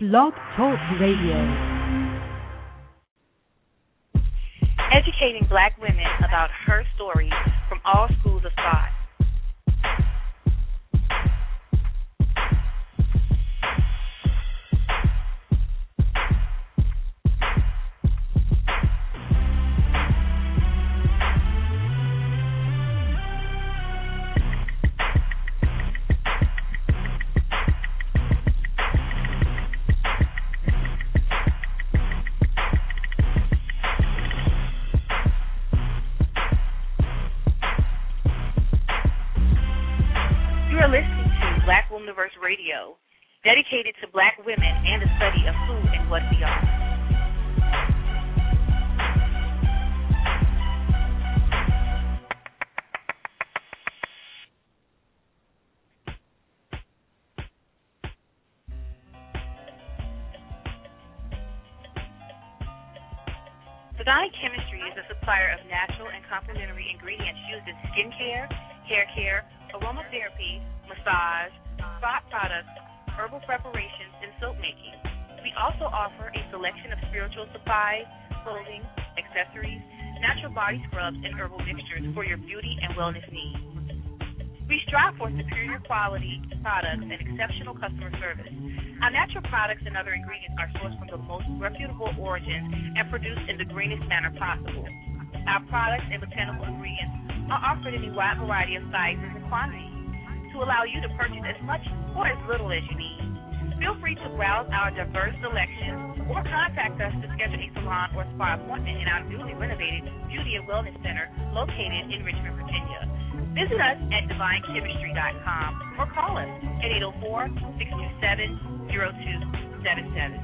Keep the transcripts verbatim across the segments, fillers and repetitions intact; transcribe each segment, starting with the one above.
Blog Talk Radio. Educating Black women about her story from all schools of thought. Radio, dedicated to Black women and the study of who and what we are. Divine Chemistry is a supplier of natural and complementary ingredients used in skincare, hair care, aromatherapy, massage, spa products, herbal preparations, and soap making. We also offer a selection of spiritual supplies, clothing, accessories, natural body scrubs, and herbal mixtures for your beauty and wellness needs. We strive for superior quality products and exceptional customer service. Our natural products and other ingredients are sourced from the most reputable origins and produced in the greenest manner possible. Our products and botanical ingredients are offered in a wide variety of sizes and quantities to allow you to purchase as much or as little as you need. Feel free to browse our diverse selection or contact us to schedule a salon or spa appointment in our newly renovated Beauty and Wellness Center located in Richmond, Virginia. Visit us at divine chemistry dot com or call us at eight oh four, six two seven, oh two seven seven.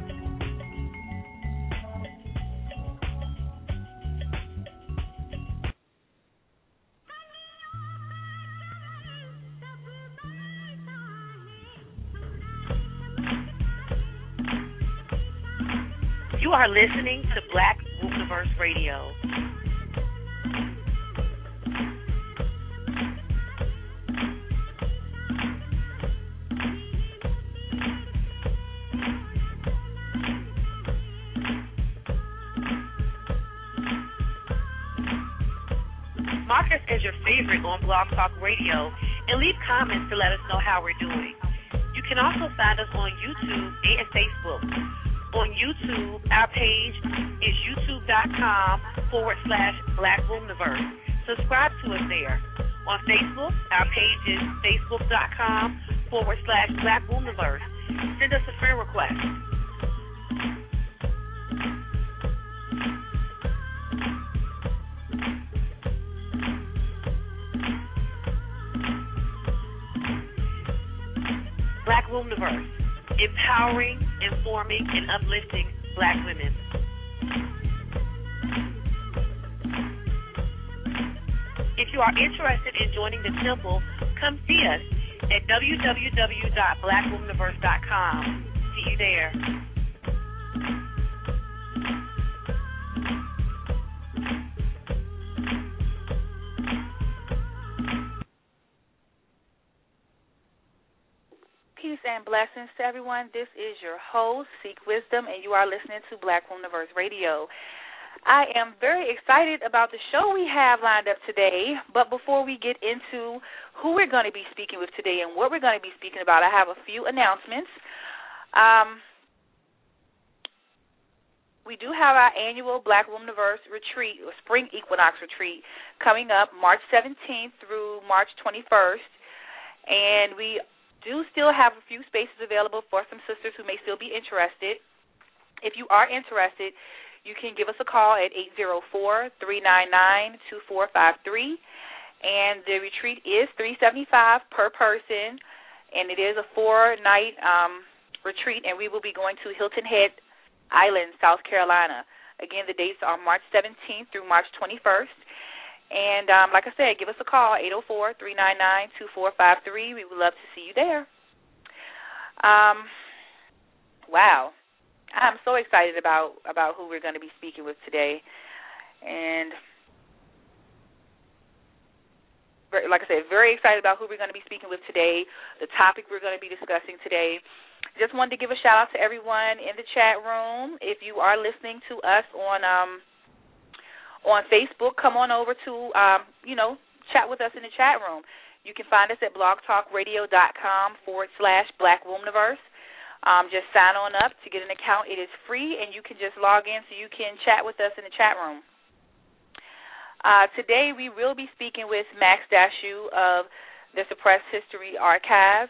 You are listening to Black Womaniverse Radio. Mark us as your favorite on Blog Talk Radio and leave comments to let us know how we're doing. You can also find us on YouTube and Facebook. On YouTube, our page is youtube.com forward slash Black Womaniverse. Subscribe to us there. On Facebook, our page is facebook.com forward slash Black Womaniverse. Send us a friend request. Black Womaniverse. Empowering, informing, and uplifting Black women. If you are interested in joining the temple, come see us at w w w dot black womaniverse dot com. See you there. Peace and blessings to everyone. This is your host, Seek Wisdom, and you are listening to Black Womaniverse Radio. I am very excited about the show we have lined up today, but before we get into who we're going to be speaking with today and what we're going to be speaking about, I have a few announcements. Um, we do have our annual Black Womaniverse Retreat, or Spring Equinox Retreat, coming up March seventeenth through March twenty-first, and we do still have a few spaces available for some sisters who may still be interested. If you are interested, you can give us a call at eight oh four, three nine nine, two four five three, and the retreat is three hundred seventy-five dollars per person, and it is a four-night um, retreat, and we will be going to Hilton Head Island, South Carolina. Again, the dates are March seventeenth through March twenty-first. And um, like I said, give us a call, eight oh four, three nine nine, two four five three. We would love to see you there. Um, wow. I'm so excited about, about who we're going to be speaking with today. And like I said, very excited about who we're going to be speaking with today, the topic we're going to be discussing today. just wanted to give a shout-out to everyone in the chat room. If you are listening to us on um, on Facebook, come on over to, um, you know, chat with us in the chat room. You can find us at blogtalkradio.com forward slash Black Womaniverse. Um, just sign on up to get an account. It is free, and you can just log in so you can chat with us in the chat room. Uh, today we will be speaking with Max Dashew of the Suppressed History Archive.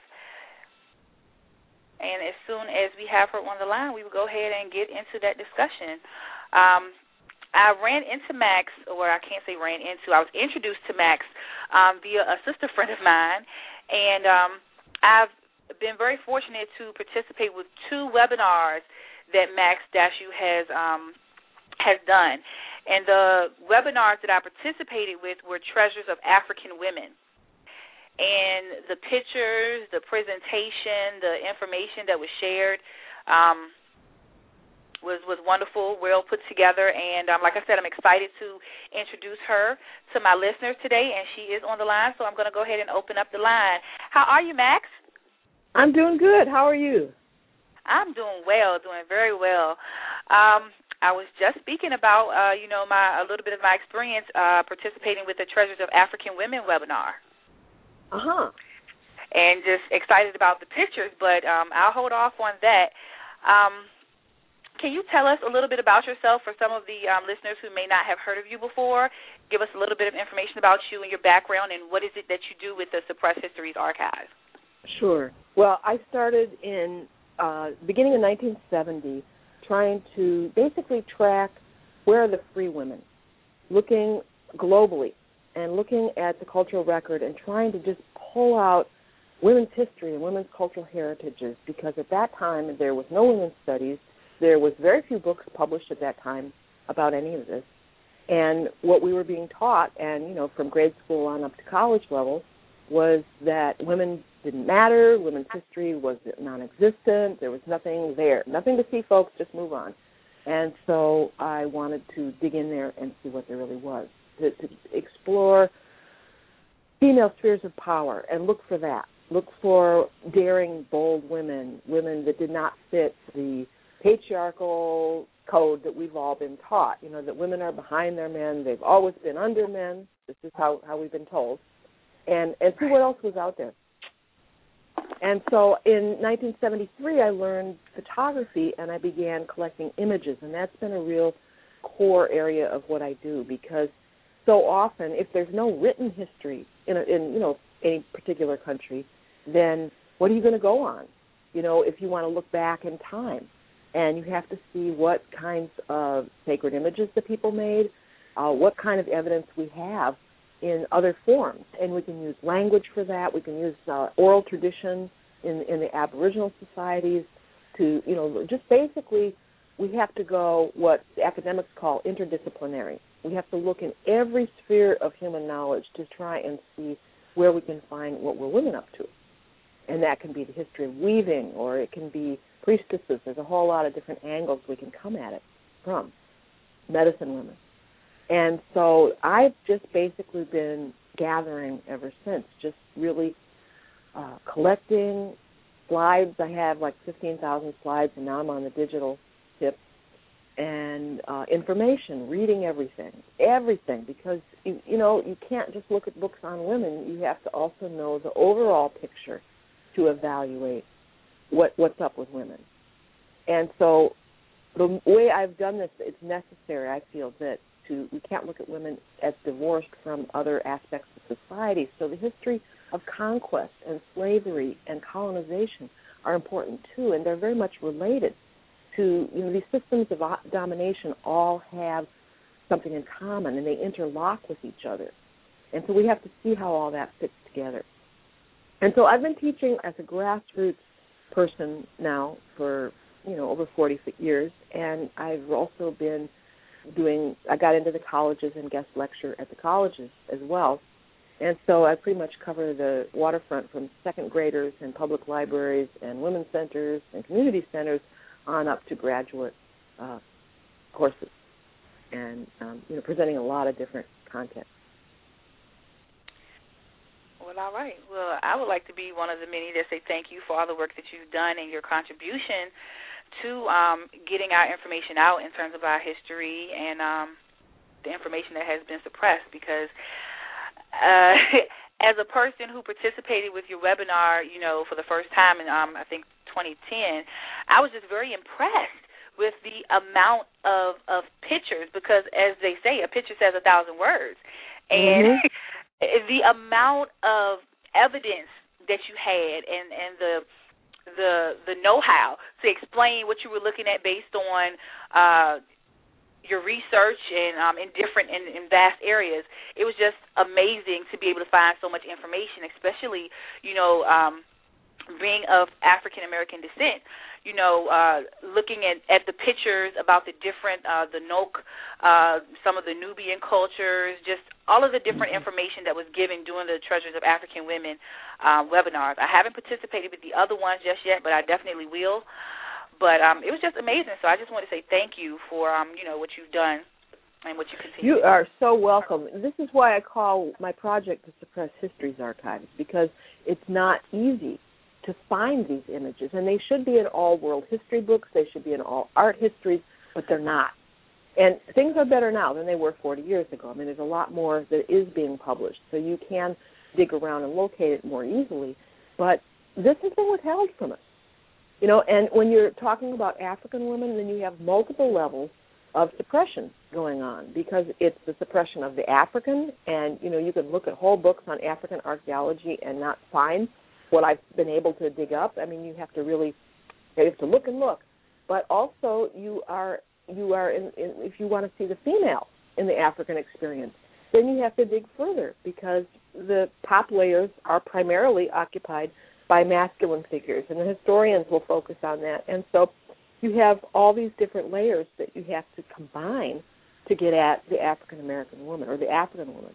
And as soon as we have her on the line, we will go ahead and get into that discussion. Um, I ran into Max, or I can't say ran into, I was introduced to Max um, via a sister friend of mine, and um, I've been very fortunate to participate with two webinars that Max Dashew has um, has done. And the webinars that I participated with were Treasures of African Women. And the pictures, the presentation, the information that was shared um, was was wonderful, well put together. And um, like I said, I'm excited to introduce her to my listeners today, and she is on the line, so I'm going to go ahead and open up the line. How are you, Max? I'm doing good. How are you? I'm doing well, doing very well. Um, I was just speaking about, uh, you know, my a little bit of my experience uh, participating with the Treasures of African Women webinar. Uh-huh. And just excited about the pictures, but um, I'll hold off on that. Um, can you tell us a little bit about yourself for some of the um, listeners who may not have heard of you before? Give us a little bit of information about you and your background, and what is it that you do with the Suppressed Histories Archive? Sure. Well, I started in uh, the beginning of nineteen seventy trying to basically track where are the free women, looking globally and looking at the cultural record and trying to just pull out women's history and women's cultural heritages, because at that time there was no women's studies. There was very few books published at that time about any of this. And what we were being taught, and, you know, from grade school on up to college level, was that women didn't matter, women's history was non-existent, there was nothing there, nothing to see, folks, just move on. And so I wanted to dig in there and see what there really was, to, to explore female spheres of power and look for that, look for daring, bold women, women that did not fit the patriarchal code that we've all been taught, you know, that women are behind their men, they've always been under men, this is how, how we've been told. And, and see what else was out there. And so in nineteen seventy-three, I learned photography, and I began collecting images, and that's been a real core area of what I do, because so often, if there's no written history in, a, in you know, any particular country, then what are you going to go on? You know, if you want to look back in time, and you have to see what kinds of sacred images the people made, uh, what kind of evidence we have in other forms, and we can use language for that. We can use uh, oral tradition in in the Aboriginal societies to, you know, just basically we have to go what the academics call interdisciplinary. We have to look in every sphere of human knowledge to try and see where we can find what we're women up to. And that can be the history of weaving, or it can be priestesses. There's a whole lot of different angles we can come at it from. Medicine women. And so I've just basically been gathering ever since, just really uh, collecting slides. I have like fifteen thousand slides, and now I'm on the digital tip, and uh, information, reading everything, everything, because, you, you know, you can't just look at books on women. You have to also know the overall picture to evaluate what what's up with women. And so the way I've done this, it's necessary, I feel, that to, we can't look at women as divorced from other aspects of society. So the history of conquest and slavery and colonization are important too, and they're very much related to, you know, these systems of domination all have something in common, and they interlock with each other. And so we have to see how all that fits together. And so I've been teaching as a grassroots person now for, you know, over forty years, and I've also been doing, I got into the colleges and guest lecture at the colleges as well. And so I pretty much cover the waterfront from second graders and public libraries and women's centers and community centers on up to graduate uh, courses, and, um, you know, presenting a lot of different content. Well, all right. Well, I would like to be one of the many that say thank you for all the work that you've done and your contribution to um, getting our information out in terms of our history and um, the information that has been suppressed, because uh, as a person who participated with your webinar, you know, for the first time in, um, I think, twenty ten, I was just very impressed with the amount of, of pictures, because, as they say, a picture says a thousand words. And mm-hmm. the amount of evidence that you had and, and the the the know-how to explain what you were looking at based on uh, your research and um, in different in, in vast areas, it was just amazing to be able to find so much information, especially, you know, um, being of African American descent. You know, uh, looking at, at the pictures about the different, uh, the Nok, uh, some of the Nubian cultures, just all of the different information that was given during the Treasures of African Women uh, webinars. I haven't participated with the other ones just yet, but I definitely will. But um, it was just amazing. So I just want to say thank you for, um, you know, what you've done and what you continue You to do. are so welcome. This is why I call my project the Suppressed Histories Archives, because it's not easy to find these images, and they should be in all world history books, they should be in all art histories, but they're not. And things are better now than they were forty years ago. I mean, there's a lot more that is being published, so you can dig around and locate it more easily, but this has been withheld from us. You know, and when you're talking about African women, then you have multiple levels of suppression going on, because it's the suppression of the African, and, you know, you can look at whole books on African archaeology and not find what I've been able to dig up. I mean, you have to really, you have to look and look. But also, you are, you are in, in, if you want to see the female in the African experience, then you have to dig further, because the top layers are primarily occupied by masculine figures, and the historians will focus on that. And so you have all these different layers that you have to combine to get at the African American woman or the African woman.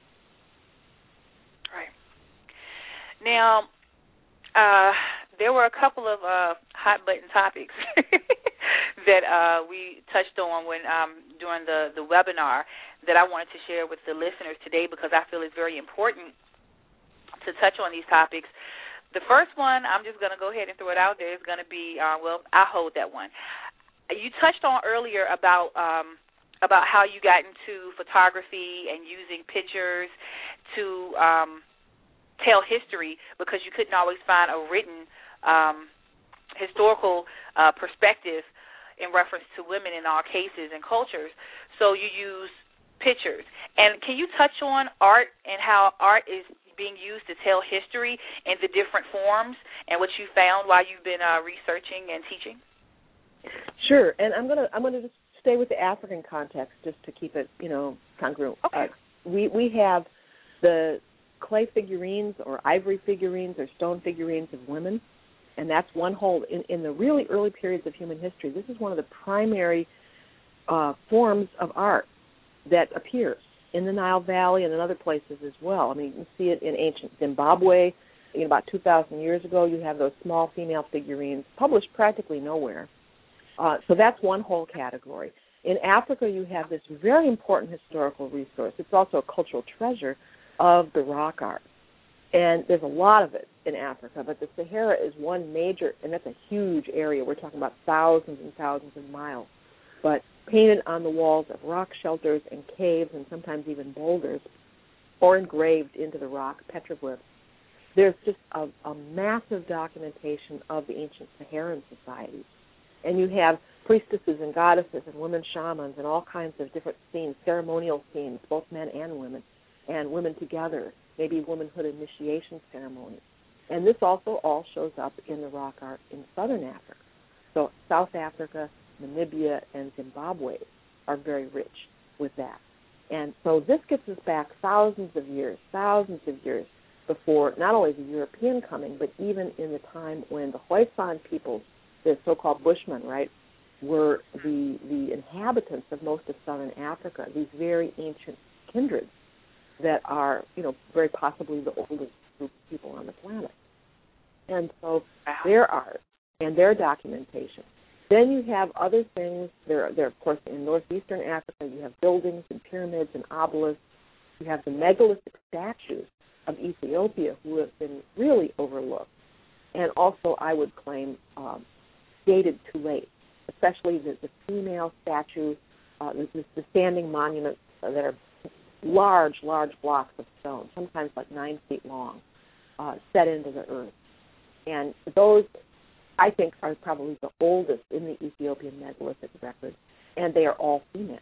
Right. Now, Uh, there were a couple of uh, hot-button topics that uh, we touched on when um, during the, the webinar that I wanted to share with the listeners today, because I feel it's very important to touch on these topics. The first one, I'm just going to go ahead and throw it out there, is going to be, uh, well, I'll hold that one. You touched on earlier about um, about how you got into photography and using pictures to um, tell history, because you couldn't always find a written um, historical uh, perspective in reference to women in all cases and cultures. So you use pictures. And can you touch on art and how art is being used to tell history in the different forms and what you found while you've been uh, researching and teaching? Sure. And I'm gonna I'm gonna just stay with the African context just to keep it, you know, congruent. Okay. Uh, we we have the clay figurines or ivory figurines or stone figurines of women, and that's one whole, in, in the really early periods of human history, this is one of the primary uh, forms of art that appears in the Nile Valley and in other places as well. I mean, you can see it in ancient Zimbabwe. You know, about two thousand years ago, you have those small female figurines published practically nowhere. Uh, so that's one whole category. In Africa, you have this very important historical resource. It's also a cultural treasure of the rock art. And there's a lot of it in Africa, but the Sahara is one major, and that's a huge area. We're talking about thousands and thousands of miles. But painted on the walls of rock shelters and caves and sometimes even boulders, or engraved into the rock, petroglyphs, there's just a, a massive documentation of the ancient Saharan societies. And you have priestesses and goddesses and women shamans and all kinds of different scenes, ceremonial scenes, both men and women, and women together, maybe womanhood initiation ceremonies. And this also all shows up in the rock art in southern Africa. So South Africa, Namibia, and Zimbabwe are very rich with that. And so this gets us back thousands of years, thousands of years before not only the European coming, but even in the time when the Khoisan peoples, the so-called Bushmen, right, were the the inhabitants of most of southern Africa, these very ancient kindreds that are, you know, very possibly the oldest group of people on the planet. And so their art and their documentation. Then you have other things. There, there, of course, in northeastern Africa, you have buildings and pyramids and obelisks. You have the megalithic statues of Ethiopia who have been really overlooked, and also I would claim um, dated too late, especially the, the female statues, uh, the, the standing monuments that are large, large blocks of stone, sometimes like nine feet long, uh, set into the earth. And those, I think, are probably the oldest in the Ethiopian megalithic record, and they are all female.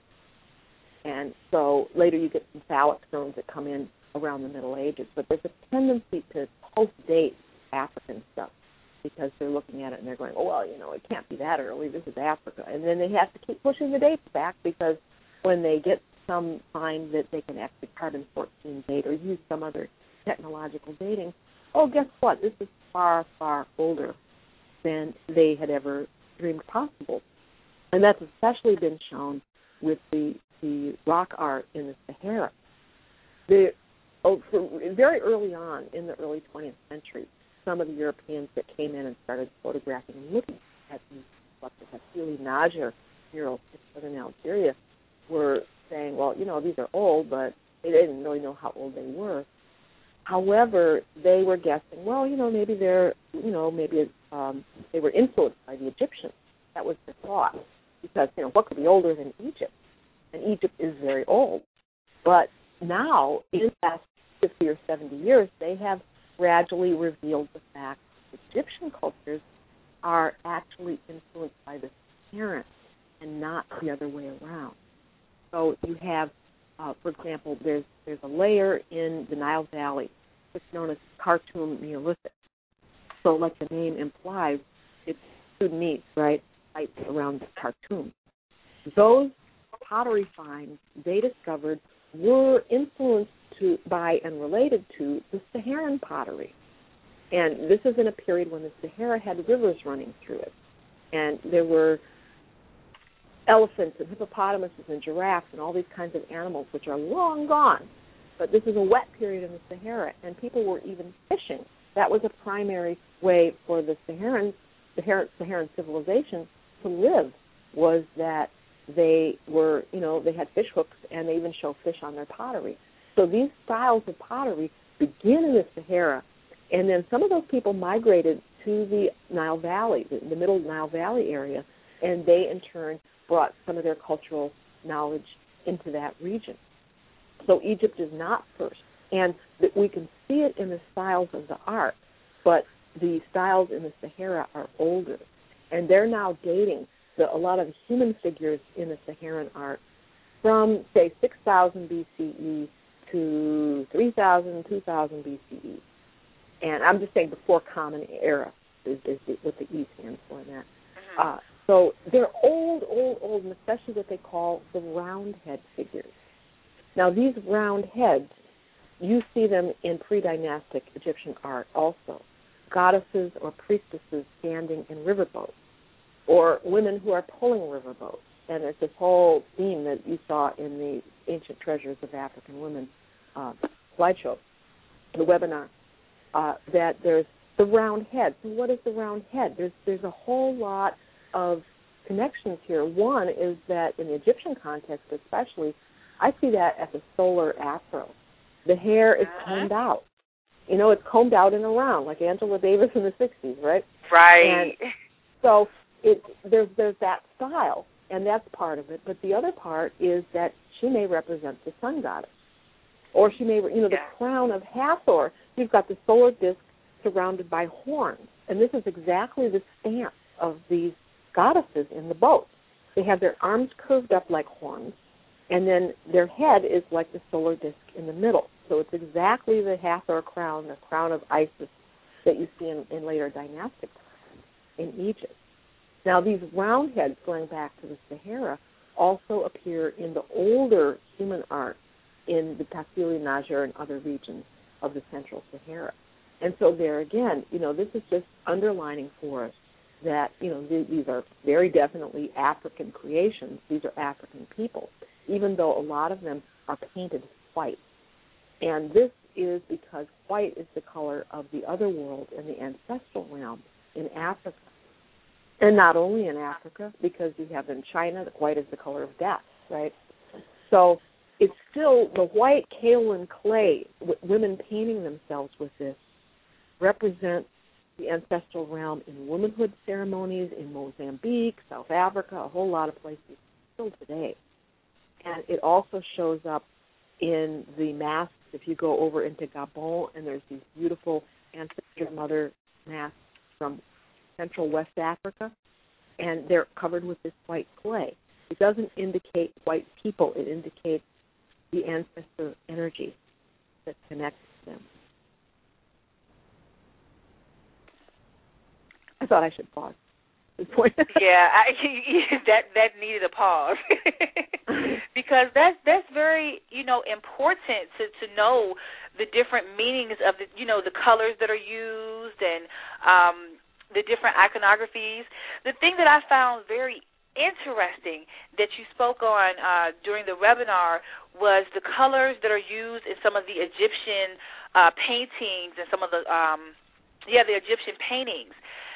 And so later you get some phallic stones that come in around the Middle Ages, but there's a tendency to post-date African stuff because they're looking at it and they're going, oh, well, you know, it can't be that early. This is Africa. And then they have to keep pushing the dates back because when they get some find that they can actually carbon fourteen date or use some other technological dating, oh, guess what? This is far, far older than they had ever dreamed possible. And that's especially been shown with the, the rock art in the Sahara. The, oh, for, very early on in the early twentieth century, some of the Europeans that came in and started photographing and looking at these, like the Hasili Najer murals in southern Algeria, were saying, well, you know, these are old, but they didn't really know how old they were. However, they were guessing, well, you know, maybe they're, you know, maybe um, they were influenced by the Egyptians. That was their thought, because, you know, what could be older than Egypt? And Egypt is very old. But now, in the past fifty or seventy years, they have gradually revealed the fact that Egyptian cultures are actually influenced by the Saharan and not the other way around. So you have, uh, for example, there's there's a layer in the Nile Valley that's known as Khartoum Neolithic. So like the name implies, it's Sudanese, right, sites around Khartoum. Those pottery finds they discovered were influenced to, by and related to the Saharan pottery. And this is in a period when the Sahara had rivers running through it. And there were elephants and hippopotamuses and giraffes and all these kinds of animals which are long gone. But this is a wet period in the Sahara, and people were even fishing. That was a primary way for the Saharan, Saharan, Saharan civilization to live, was that they were, you know, they had fish hooks, and they even show fish on their pottery. So these styles of pottery begin in the Sahara, and then some of those people migrated to the Nile Valley, the, the middle Nile Valley area, and they in turn brought some of their cultural knowledge into that region. So Egypt is not first, and we can see it in the styles of the art, but the styles in the Sahara are older, and they're now dating the, a lot of the human figures in the Saharan art from, say, six thousand B C E to three thousand, two thousand B C E. And I'm just saying before Common Era is, is what the E stands for in that. Mm-hmm. Uh, so they're old, old, old, and especially what they call the round head figures. Now, these round heads, you see them in pre-dynastic Egyptian art also. Goddesses or priestesses standing in riverboats, or women who are pulling riverboats. And it's this whole theme that you saw in the Ancient Treasures of African Women uh, slideshow, the webinar, uh, that there's the round head. So what is the round head? There's there's a whole lot of connections here. One is that in the Egyptian context especially, I see that as a solar afro. The hair is combed out. You know, it's combed out and around, like Angela Davis in the sixties, right? Right. And so it, there's there's that style, and that's part of it. But the other part is that she may represent the sun goddess. Or she may, you know, the yeah. crown of Hathor, you've got the solar disk surrounded by horns. And this is exactly the stance of these goddesses in the boat. They have their arms curved up like horns, and then their head is like the solar disk in the middle. So it's exactly the Hathor crown, the crown of Isis that you see in, in later dynastic times in Egypt. Now, these round heads, going back to the Sahara, also appear in the older human art in the Hasili Najer and other regions of the Central Sahara. And so there again, you know, this is just underlining for us that, you know, th- these are very definitely African creations. These are African people, even though a lot of them are painted white. And this is because white is the color of the other world and the ancestral realm in Africa. And not only in Africa, because you have in China, white is the color of death, right? So it's still the white kaolin clay, w- women painting themselves with this, represents the ancestral realm in womanhood ceremonies in Mozambique, South Africa, a whole lot of places still today. And it also shows up in the masks. If you go over into Gabon, and there's these beautiful ancestor mother masks from Central West Africa, and they're covered with this white clay. It doesn't indicate white people. It indicates the ancestor energy that connects them. I thought I should pause at this point. yeah, I, that that needed a pause because that's that's very you know important to, to know the different meanings of the you know the colors that are used and um, the different iconographies. The thing that I found very interesting that you spoke on uh, during the webinar was the colors that are used in some of the Egyptian uh, paintings and some of the um, yeah the Egyptian paintings.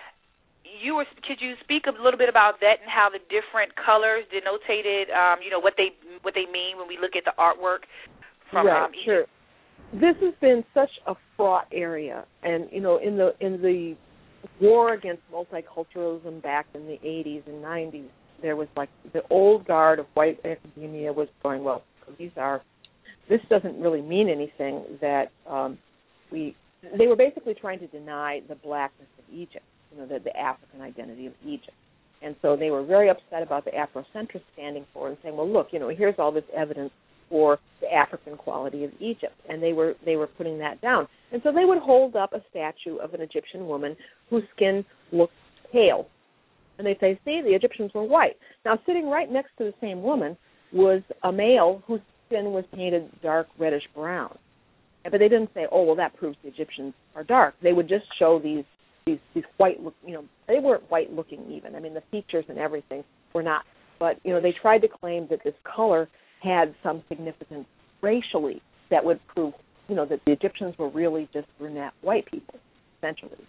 You were, could you speak a little bit about that and how the different colors denotated, um, you know, what they what they mean when we look at the artwork from right, um, Egypt? Sure. This has been such a fraught area, and you know, in the in the war against multiculturalism back in the eighties and nineties, there was like the old guard of white academia was going, well, these are, this doesn't really mean anything. That um, we, they were basically trying to deny the blackness of Egypt. You know, the, the African identity of Egypt. And so they were very upset about the Afrocentrists standing for it and saying, well, look, you know, here's all this evidence for the African quality of Egypt. And they were they were putting that down. And so they would hold up a statue of an Egyptian woman whose skin looked pale. And they'd say, see, the Egyptians were white. Now, sitting right next to the same woman was a male whose skin was painted dark reddish brown. But they didn't say, oh, well, that proves the Egyptians are dark. They would just show these These, these white look, you know, they weren't white looking even. I mean, the features and everything were not. But, you know, they tried to claim that this color had some significance racially that would prove, you know, that the Egyptians were really just brunette white people, essentially.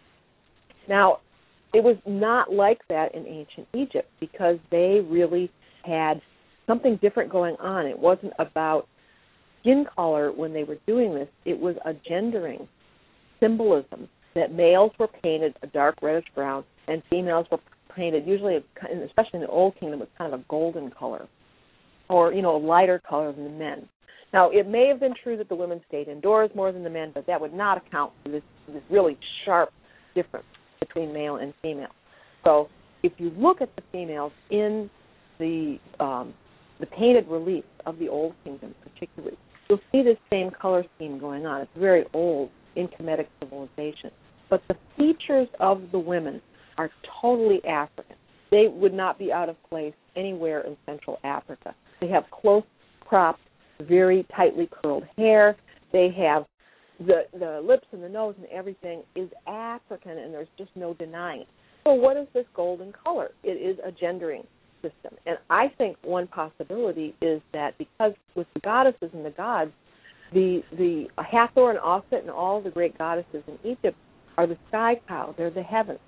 Now, it was not like that in ancient Egypt because they really had something different going on. It wasn't about skin color when they were doing this. It was a gendering symbolism, that males were painted a dark reddish brown and females were painted usually, especially in the Old Kingdom, with kind of a golden color or, you know, a lighter color than the men. Now, it may have been true that the women stayed indoors more than the men, but that would not account for this, this really sharp difference between male and female. So if you look at the females in the um, the painted reliefs of the Old Kingdom particularly, you'll see this same color scheme going on. It's very old in Kemetic civilization. But the features of the women are totally African. They would not be out of place anywhere in Central Africa. They have close-cropped, very tightly curled hair. They have the the lips and the nose and everything is African, and there's just no denying it. So what is this golden color? It is a gendering system. And I think one possibility is that because with the goddesses and the gods, the, the Hathor and Aset and all the great goddesses in Egypt are the sky cow. They're the heavens.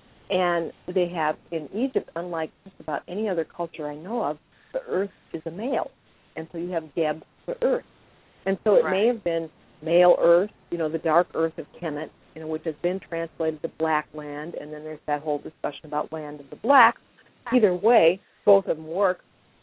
And they have, in Egypt, unlike just about any other culture I know of, the earth is a male. And so you have Geb, the earth. And so it right. may have been male earth, you know, the dark earth of Kemet, you know, which has been translated to black land, and then there's that whole discussion about land of the blacks. Either way, both of them work.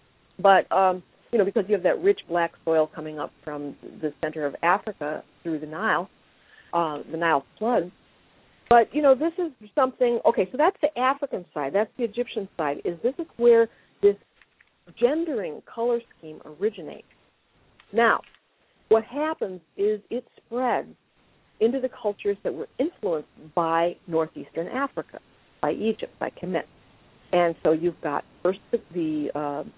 But, um, you know, because you have that rich black soil coming up from the center of Africa through the Nile, uh, the Nile floods. But, you know, this is something, okay, so that's the African side. That's the Egyptian side, is this is where this gendering color scheme originates. Now, what happens is it spreads into the cultures that were influenced by northeastern Africa, by Egypt, by Kemet. And so you've got first the, the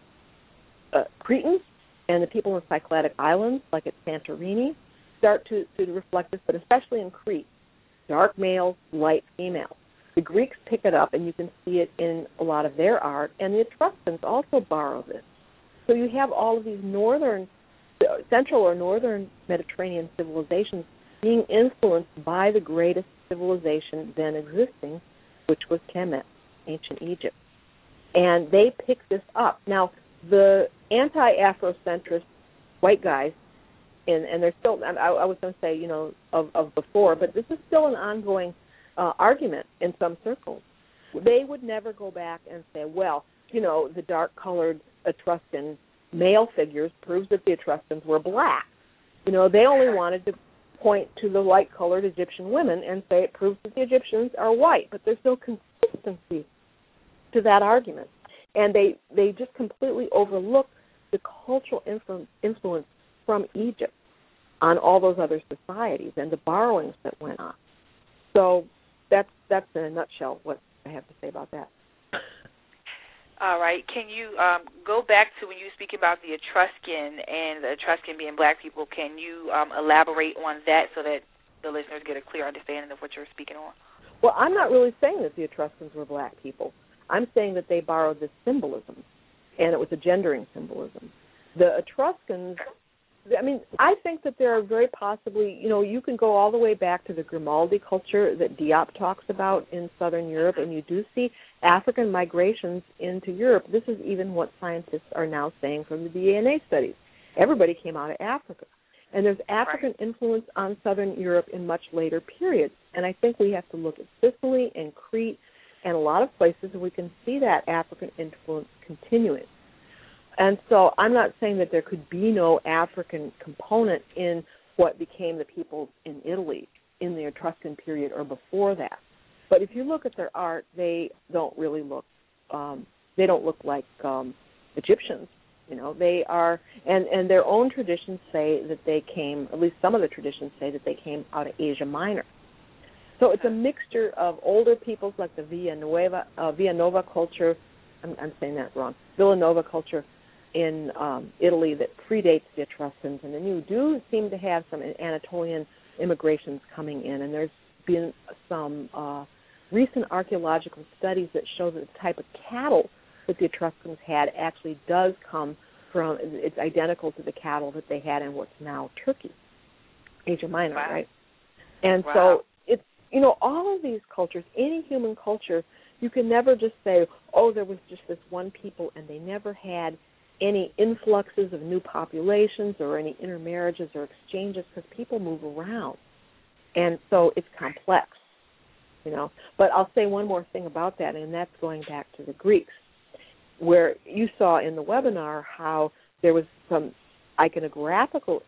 uh, uh, Cretans and the people in Cycladic Islands, like at Santorini, start to, to reflect this, but especially in Crete. Dark males, light females. The Greeks pick it up, and you can see it in a lot of their art, and the Etruscans also borrow this. So you have all of these northern, central or northern Mediterranean civilizations being influenced by the greatest civilization then existing, which was Kemet, ancient Egypt. And they pick this up. Now, the anti-Afrocentrists white guys, and, and there's still, I, I was going to say, you know, of, of before, but this is still an ongoing uh, argument in some circles. They would never go back and say, well, you know, the dark-colored Etruscan male figures proves that the Etruscans were black. You know, they only wanted to point to the light-colored Egyptian women and say it proves that the Egyptians are white, but there's no consistency to that argument. And they, they just completely overlook the cultural influ- influence from Egypt on all those other societies and the borrowings that went on. So that's, that's in a nutshell what I have to say about that. All right. Can you um, go back to when you were speaking about the Etruscan and the Etruscan being black people? Can you um, elaborate on that so that the listeners get a clear understanding of what you're speaking on? Well, I'm not really saying that the Etruscans were black people. I'm saying that they borrowed this symbolism, and it was a gendering symbolism. The Etruscans, I mean, I think that there are very possibly, you know, you can go all the way back to the Grimaldi culture that Diop talks about in southern Europe, and you do see African migrations into Europe. This is even what scientists are now saying from the D N A studies. Everybody came out of Africa. And there's African right. influence on southern Europe in much later periods. And I think we have to look at Sicily and Crete and a lot of places, and we can see that African influence continuing. And so I'm not saying that there could be no African component in what became the peoples in Italy in the Etruscan period or before that. But if you look at their art, they don't really look, um, they don't look like um, Egyptians. You know, they are, and, and their own traditions say that they came, at least some of the traditions say that they came out of Asia Minor. So it's a mixture of older peoples like the Villanova, uh, Villanova culture, I'm, I'm saying that wrong, Villanova culture in um, Italy that predates the Etruscans, and then you do seem to have some Anatolian immigrations coming in, and there's been some uh, recent archaeological studies that show that the type of cattle that the Etruscans had actually does come from, it's identical to the cattle that they had in what's now Turkey, Asia Minor, wow. right? And wow. so it's, you know, all of these cultures, any human culture, you can never just say, oh, there was just this one people and they never had any influxes of new populations or any intermarriages or exchanges, because people move around. And so it's complex, you know. But I'll say one more thing about that, and that's going back to the Greeks, where you saw in the webinar how there was some iconographical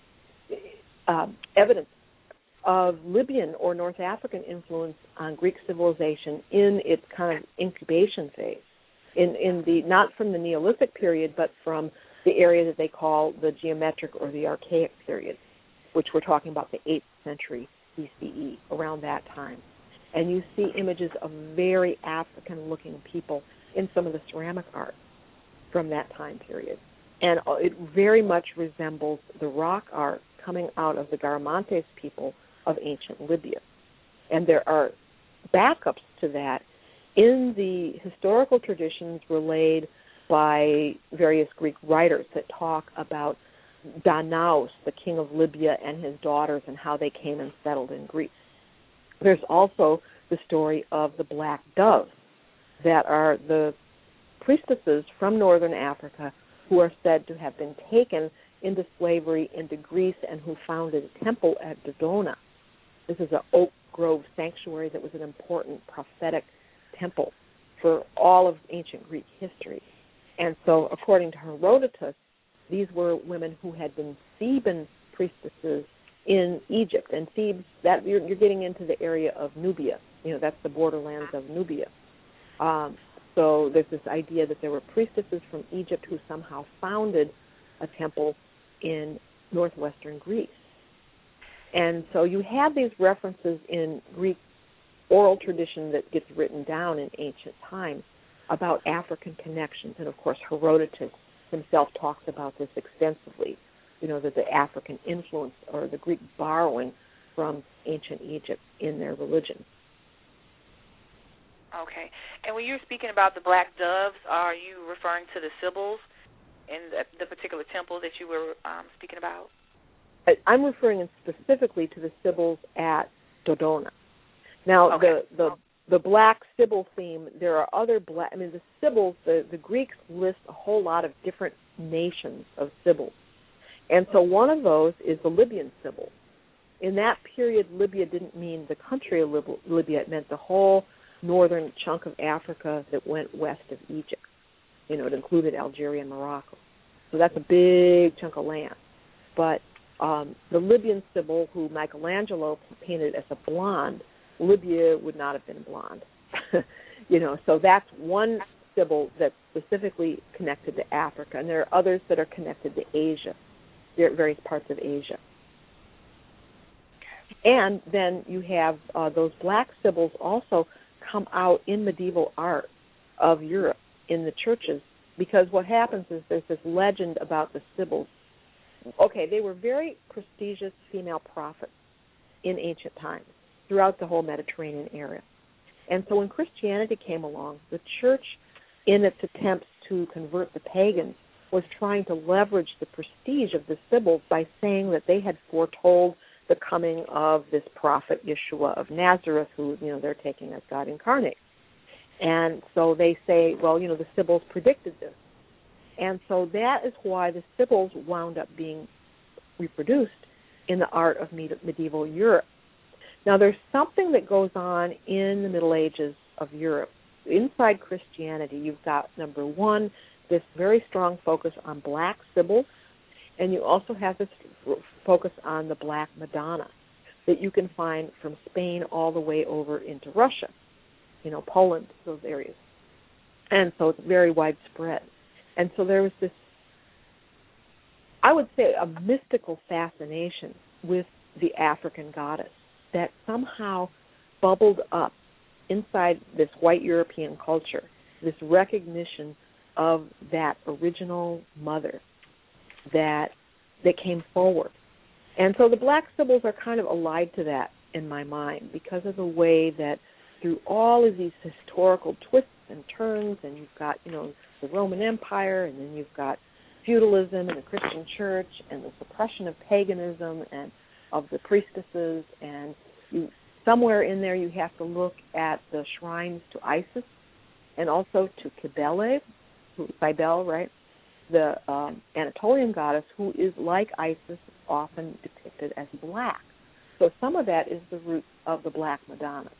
uh, evidence of Libyan or North African influence on Greek civilization in its kind of incubation phase, in, in the not from the Neolithic period, but from the area that they call the geometric or the archaic period, which we're talking about the eighth century B C E, around that time. And you see images of very African-looking people in some of the ceramic art from that time period. And it very much resembles the rock art coming out of the Garamantes people of ancient Libya. And there are backups to that in the historical traditions relayed by various Greek writers that talk about Danaus, the king of Libya, and his daughters and how they came and settled in Greece. There's also the story of the black doves that are the priestesses from northern Africa who are said to have been taken into slavery into Greece and who founded a temple at Dodona. This is an oak grove sanctuary that was an important prophetic temple for all of ancient Greek history. And so, according to Herodotus, these were women who had been Theban priestesses in Egypt. And Thebes, that you're, you're getting into the area of Nubia. You know, that's the borderlands of Nubia. Um, so there's this idea that there were priestesses from Egypt who somehow founded a temple in northwestern Greece. And so you have these references in Greek oral tradition that gets written down in ancient times about African connections. And, of course, Herodotus himself talks about this extensively, you know, that the African influence or the Greek borrowing from ancient Egypt in their religion. Okay. And when you're speaking about the black doves, are you referring to the Sibyls in the, the particular temple that you were um, speaking about? I'm referring specifically to the Sibyls at Dodona. Now, okay. the, the the black Sibyl theme, there are other black, I mean, the Sibyls, the, the Greeks list a whole lot of different nations of Sibyls. And so one of those is the Libyan Sibyl. In that period, Libya didn't mean the country of Lib- Libya. It meant the whole northern chunk of Africa that went west of Egypt. You know, it included Algeria and Morocco. So that's a big chunk of land. But um, the Libyan Sibyl, who Michelangelo painted as a blonde, Libya would not have been blonde. You know, so that's one Sibyl that's specifically connected to Africa, and there are others that are connected to Asia, various parts of Asia. And then you have uh, those black Sibyls also come out in medieval art of Europe in the churches, because what happens is there's this legend about the Sibyls. Okay, they were very prestigious female prophets in ancient times throughout the whole Mediterranean area. And so when Christianity came along, the church, in its attempts to convert the pagans, was trying to leverage the prestige of the Sibyls by saying that they had foretold the coming of this prophet Yeshua of Nazareth, who, you know, they're taking as God incarnate. And so they say, well, you know, the Sibyls predicted this. And so that is why the Sibyls wound up being reproduced in the art of medieval Europe. Now, there's something that goes on in the Middle Ages of Europe. Inside Christianity, you've got, number one, this very strong focus on black Sibyls, and you also have this focus on the black Madonna that you can find from Spain all the way over into Russia, you know, Poland, those areas. And so it's very widespread. And so there was this, I would say, a mystical fascination with the African goddess that somehow bubbled up inside this white European culture, this recognition of that original mother that that came forward. And so the black Sibyls are kind of allied to that in my mind because of the way that through all of these historical twists and turns, and you've got, you know, the Roman Empire, and then you've got feudalism and the Christian church and the suppression of paganism and of the priestesses, and you, somewhere in there you have to look at the shrines to Isis and also to Cybele, Cybele, right, the um, Anatolian goddess, who is like Isis, often depicted as black. So some of that is the roots of the Black Madonna.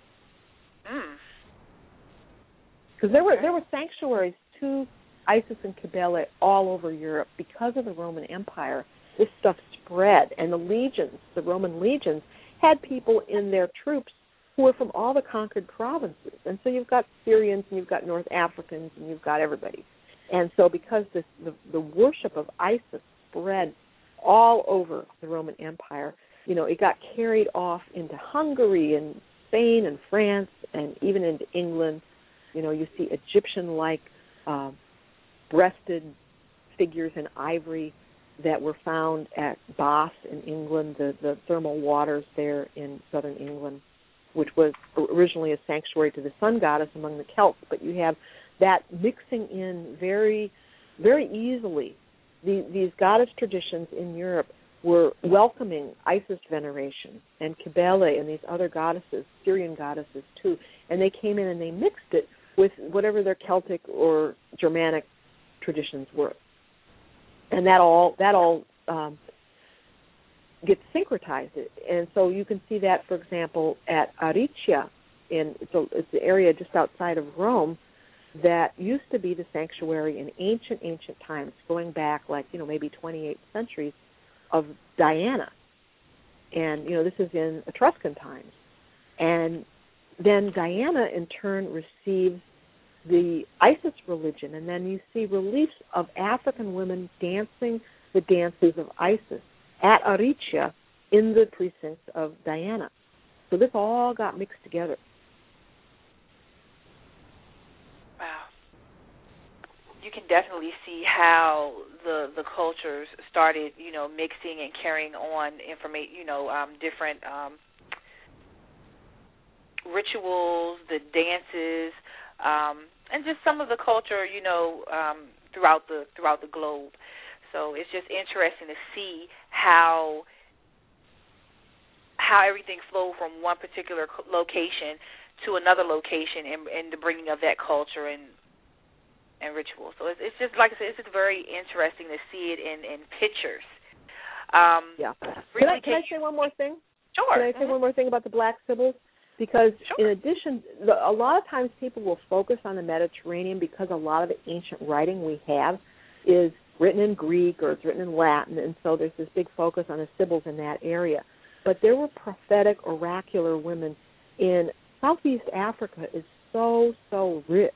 Because mm. there were there were sanctuaries to Isis and Cybele all over Europe because of the Roman Empire. This stuff spread, and the legions, the Roman legions, had people in their troops who were from all the conquered provinces. And so you've got Syrians, and you've got North Africans, and you've got everybody. And so because this, the, the worship of Isis spread all over the Roman Empire, you know, it got carried off into Hungary and Spain and France and even into England. You know, you see Egyptian-like uh, breasted figures in ivory that were found at Bath in England, the, the thermal waters there in southern England, which was originally a sanctuary to the sun goddess among the Celts. But you have that mixing in very, very easily. The, these goddess traditions in Europe were welcoming Isis veneration and Cybele and these other goddesses, Syrian goddesses too, and they came in and they mixed it with whatever their Celtic or Germanic traditions were. And that all that all um, gets syncretized. And so you can see that, for example, at Aricia, in it's, a, it's the area just outside of Rome that used to be the sanctuary in ancient, ancient times, going back like, you know, maybe twenty-eight centuries, of Diana. And, you know, this is in Etruscan times. And then Diana, in turn, receives the Isis religion, and then you see reliefs of African women dancing the dances of Isis at Aricia in the precincts of Diana. So this all got mixed together. Wow. You can definitely see how the the cultures started, you know, mixing and carrying on information, you know, um, different um, rituals, the dances, um, and just some of the culture, you know, um, throughout the throughout the globe. So it's just interesting to see how how everything flowed from one particular location to another location, and, and the bringing of that culture and and ritual. So it's, it's just, like I said, it's just very interesting to see it in, in pictures Um, yeah. Really can I, can I take, say one more thing? Sure. Can I say mm-hmm. one more thing about the Black Sibyls? Because sure. in addition, the, a lot of times people will focus on the Mediterranean because a lot of the ancient writing we have is written in Greek or it's written in Latin, and so there's this big focus on the Sibyls in that area. But there were prophetic, oracular women in Southeast Africa is so, so rich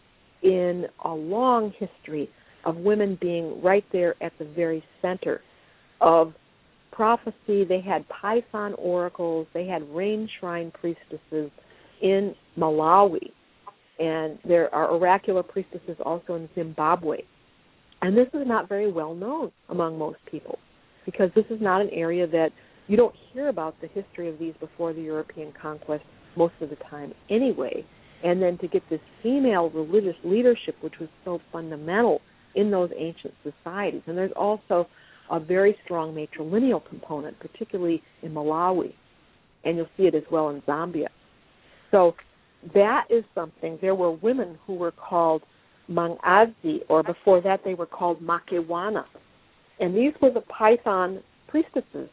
in a long history of women being right there at the very center of prophecy. They had Python oracles. They had rain shrine priestesses in Malawi. And there are oracular priestesses also in Zimbabwe. And this is not very well known among most people because this is not an area that you don't hear about the history of these before the European conquest most of the time anyway. And then to get this female religious leadership, which was so fundamental in those ancient societies. And there's also a very strong matrilineal component, particularly in Malawi, and you'll see it as well in Zambia. So that is something. There were women who were called Mangazi, or before that they were called Makewana, and these were the Python priestesses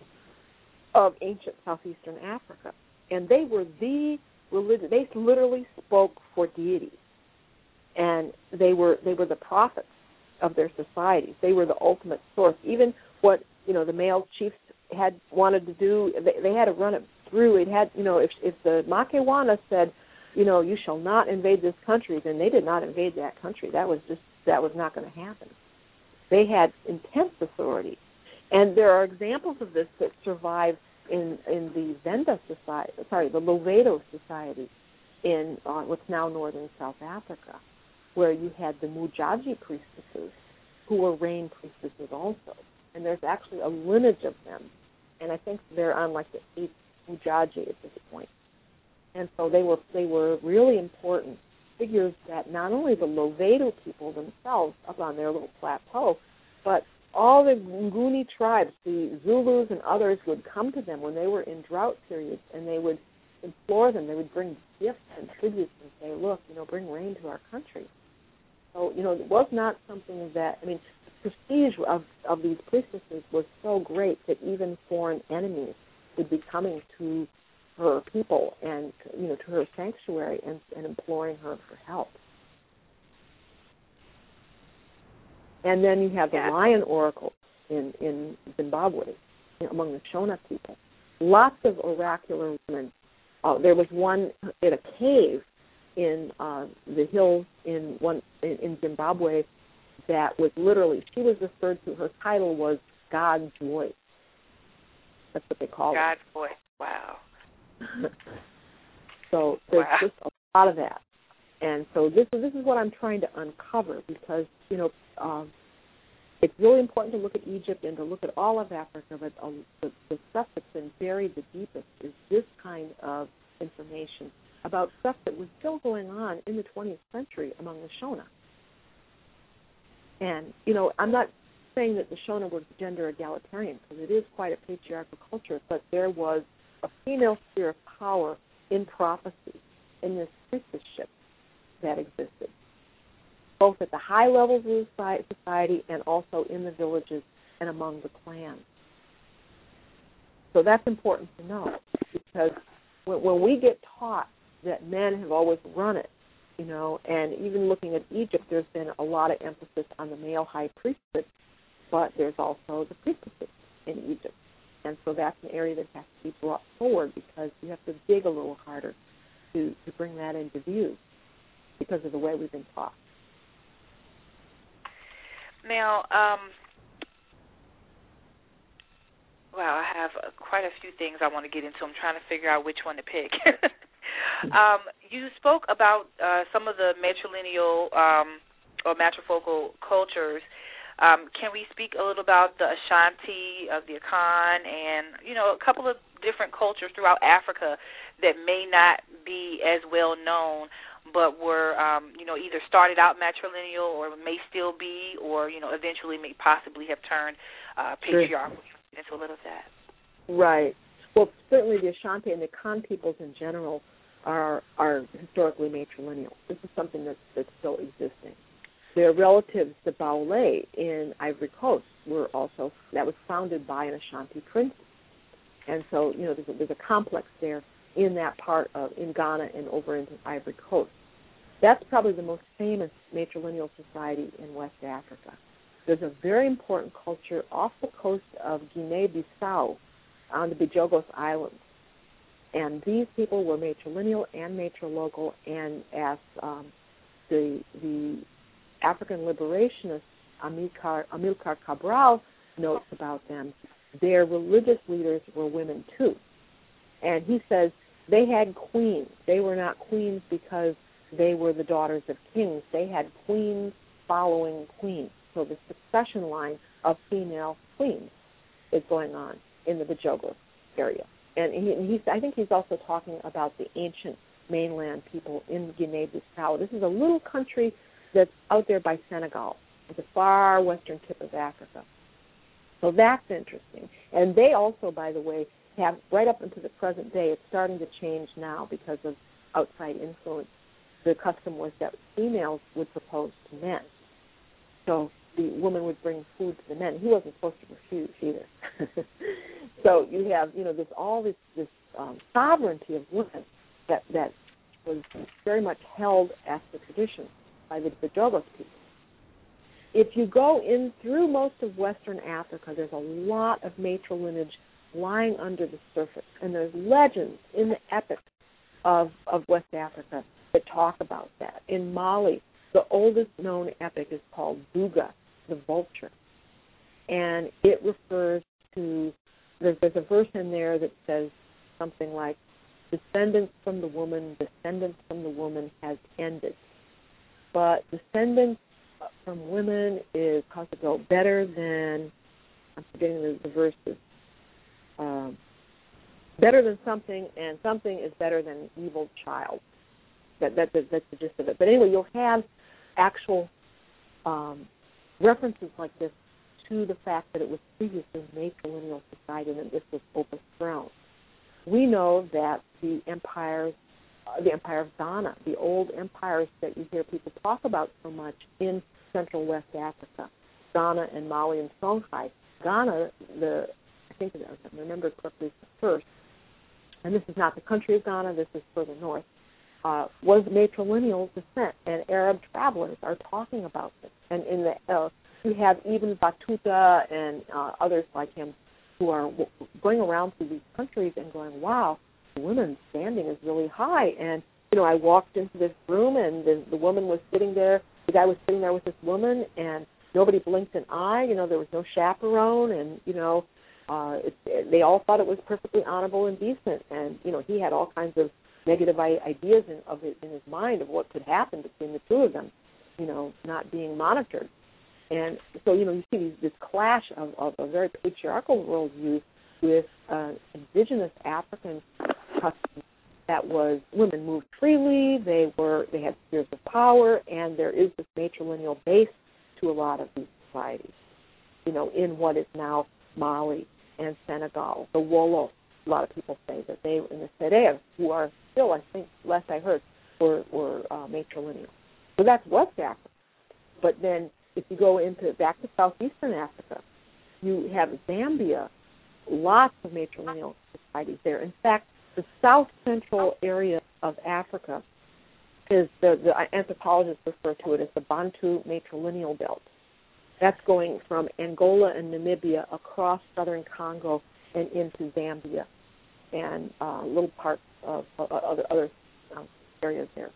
of ancient southeastern Africa, and they were the religion. They literally spoke for deities, and they were they were the prophets of their societies. They were the ultimate source. Even what, you know, the male chiefs had wanted to do, they, they had to run it through. It had, you know, if if the Makewana said, you know, you shall not invade this country, then they did not invade that country. That was just, that was not going to happen. They had intense authority. And there are examples of this that survive in, in the Venda society, sorry, the Lovedo society in uh, what's now northern South Africa, where you had the Mujaji priestesses, who were rain priestesses also. And there's actually a lineage of them. And I think they're on like the eighth Mujaji at this point. And so they were they were really important figures that not only the Lovedo people themselves up on their little plateau, but all the Nguni tribes, the Zulus and others, would come to them when they were in drought periods, and they would implore them. They would bring gifts and tributes and say, look, you know, bring rain to our country. So, you know, it was not something that, I mean, the prestige of, of these priestesses was so great that even foreign enemies would be coming to her people and, you know, to her sanctuary and, and imploring her for help. And then you have the yeah. lion oracle in, in Zimbabwe, you know, among the Shona people. Lots of oracular women. Uh, there was one in a cave in uh, the hills in one in, in Zimbabwe that was literally, she was referred to, her title was God's voice. That's what they call God's it. God's voice, wow. So there's wow. just a lot of that. And so this is, this is what I'm trying to uncover because, you know, um, it's really important to look at Egypt and to look at all of Africa, but um, the, the stuff that's been buried the deepest is this kind of information about stuff that was still going on in the twentieth century among the Shona. And, you know, I'm not saying that the Shona were gender egalitarian, because it is quite a patriarchal culture, but there was a female sphere of power in prophecy, in this priestessship that existed, both at the high levels of society and also in the villages and among the clans. So that's important to know, because when, when we get taught that men have always run it, you know, and even looking at Egypt, there's been a lot of emphasis on the male high priesthood, but there's also the priestesses in Egypt. And so that's an area that has to be brought forward because you have to dig a little harder to, to bring that into view because of the way we've been taught. Now, um, wow, I have uh, quite a few things I want to get into. I'm trying to figure out which one to pick. um, you spoke about uh, some of the matrilineal um, or matrifocal cultures. Um, can we speak a little about the Ashanti, of the Akan, and, you know, a couple of different cultures throughout Africa that may not be as well known, but were, um, you know, either started out matrilineal or may still be, or, you know, eventually may possibly have turned uh, patriarchal? Sure. Into a little of that. Right. Well, certainly the Ashanti and the Akan peoples in general are are historically matrilineal. This is something that's, that's still existing. Their relatives, the Baule in Ivory Coast, were also, that was founded by an Ashanti prince. And so, you know, there's a, there's a complex there in that part of, in Ghana and over into Ivory Coast. That's probably the most famous matrilineal society in West Africa. There's a very important culture off the coast of Guinea-Bissau on the Bijogos Islands. And these people were matrilineal and matrilocal, and as um, the, the African liberationist Amilcar, Amilcar Cabral notes about them, their religious leaders were women too. And he says they had queens. They were not queens because they were the daughters of kings. They had queens following queens. So the succession line of female queens is going on in the Bijogos area. And he, and he's, I think he's also talking about the ancient mainland people in Guinea-Bissau. This is a little country that's out there by Senegal, at the far western tip of Africa. So that's interesting. And they also, by the way, have, right up into the present day, it's starting to change now because of outside influence. The custom was that females would propose to men. So the woman would bring food to the men. He wasn't supposed to refuse either. So you have, you know, this all this this um, sovereignty of women that that was very much held as the tradition by the Bijogos people. If you go in through most of Western Africa, there's a lot of matrilineage lying under the surface, and there's legends in the epics of of West Africa that talk about that. In Mali, the oldest known epic is called Buga, the Vulture, and it refers to, there's, there's a verse in there that says something like, descendants from the woman, descendants from the woman has ended. But descendants from women is supposed to go better than, I'm forgetting the, the verses, um, better than something, and something is better than evil child. That, that, that That's the gist of it. But anyway, you'll have actual um, references like this to the fact that it was previously a matrilineal society and that this was overthrown. We know that the empires, uh, the empire of Ghana, the old empires that you hear people talk about so much in Central West Africa, Ghana and Mali and Songhai. Ghana, the I think if I remember correctly, is the first, and this is not the country of Ghana, this is further north, uh, was matrilineal descent, and Arab travelers are talking about this. And in the uh, you have Ibn Battuta and uh, others like him who are w- going around through these countries and going, wow, the women's standing is really high. And, you know, I walked into this room and the, the woman was sitting there, the guy was sitting there with this woman, and nobody blinked an eye. You know, there was no chaperone, and, you know, uh, it, it, they all thought it was perfectly honorable and decent. And, you know, he had all kinds of negative I- ideas in, of his, in his mind of what could happen between the two of them, you know, not being monitored. And so, you know, you see these, this clash of, of a very patriarchal worldview with uh, indigenous African customs that was women moved freely, they were they had spheres of power, and there is this matrilineal base to a lot of these societies, you know, in what is now Mali and Senegal. The Wolof, a lot of people say that they, in the Serer, who are still, I think, last I heard, were, were uh, matrilineal. So that's West Africa. But then if you go into back to southeastern Africa, you have Zambia, lots of matrilineal societies there. In fact, the south central area of Africa is, the, the anthropologists refer to it as the Bantu matrilineal belt. That's going from Angola and Namibia across southern Congo and into Zambia and uh, little parts of uh, other, other uh, areas there.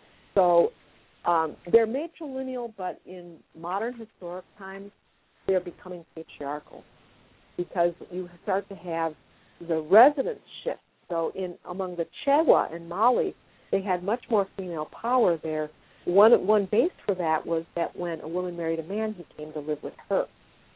So Um, they're matrilineal, but in modern historic times, they're becoming patriarchal because you start to have the residence shift. So in among the Chewa in Mali, they had much more female power there. One one base for that was that when a woman married a man, he came to live with her.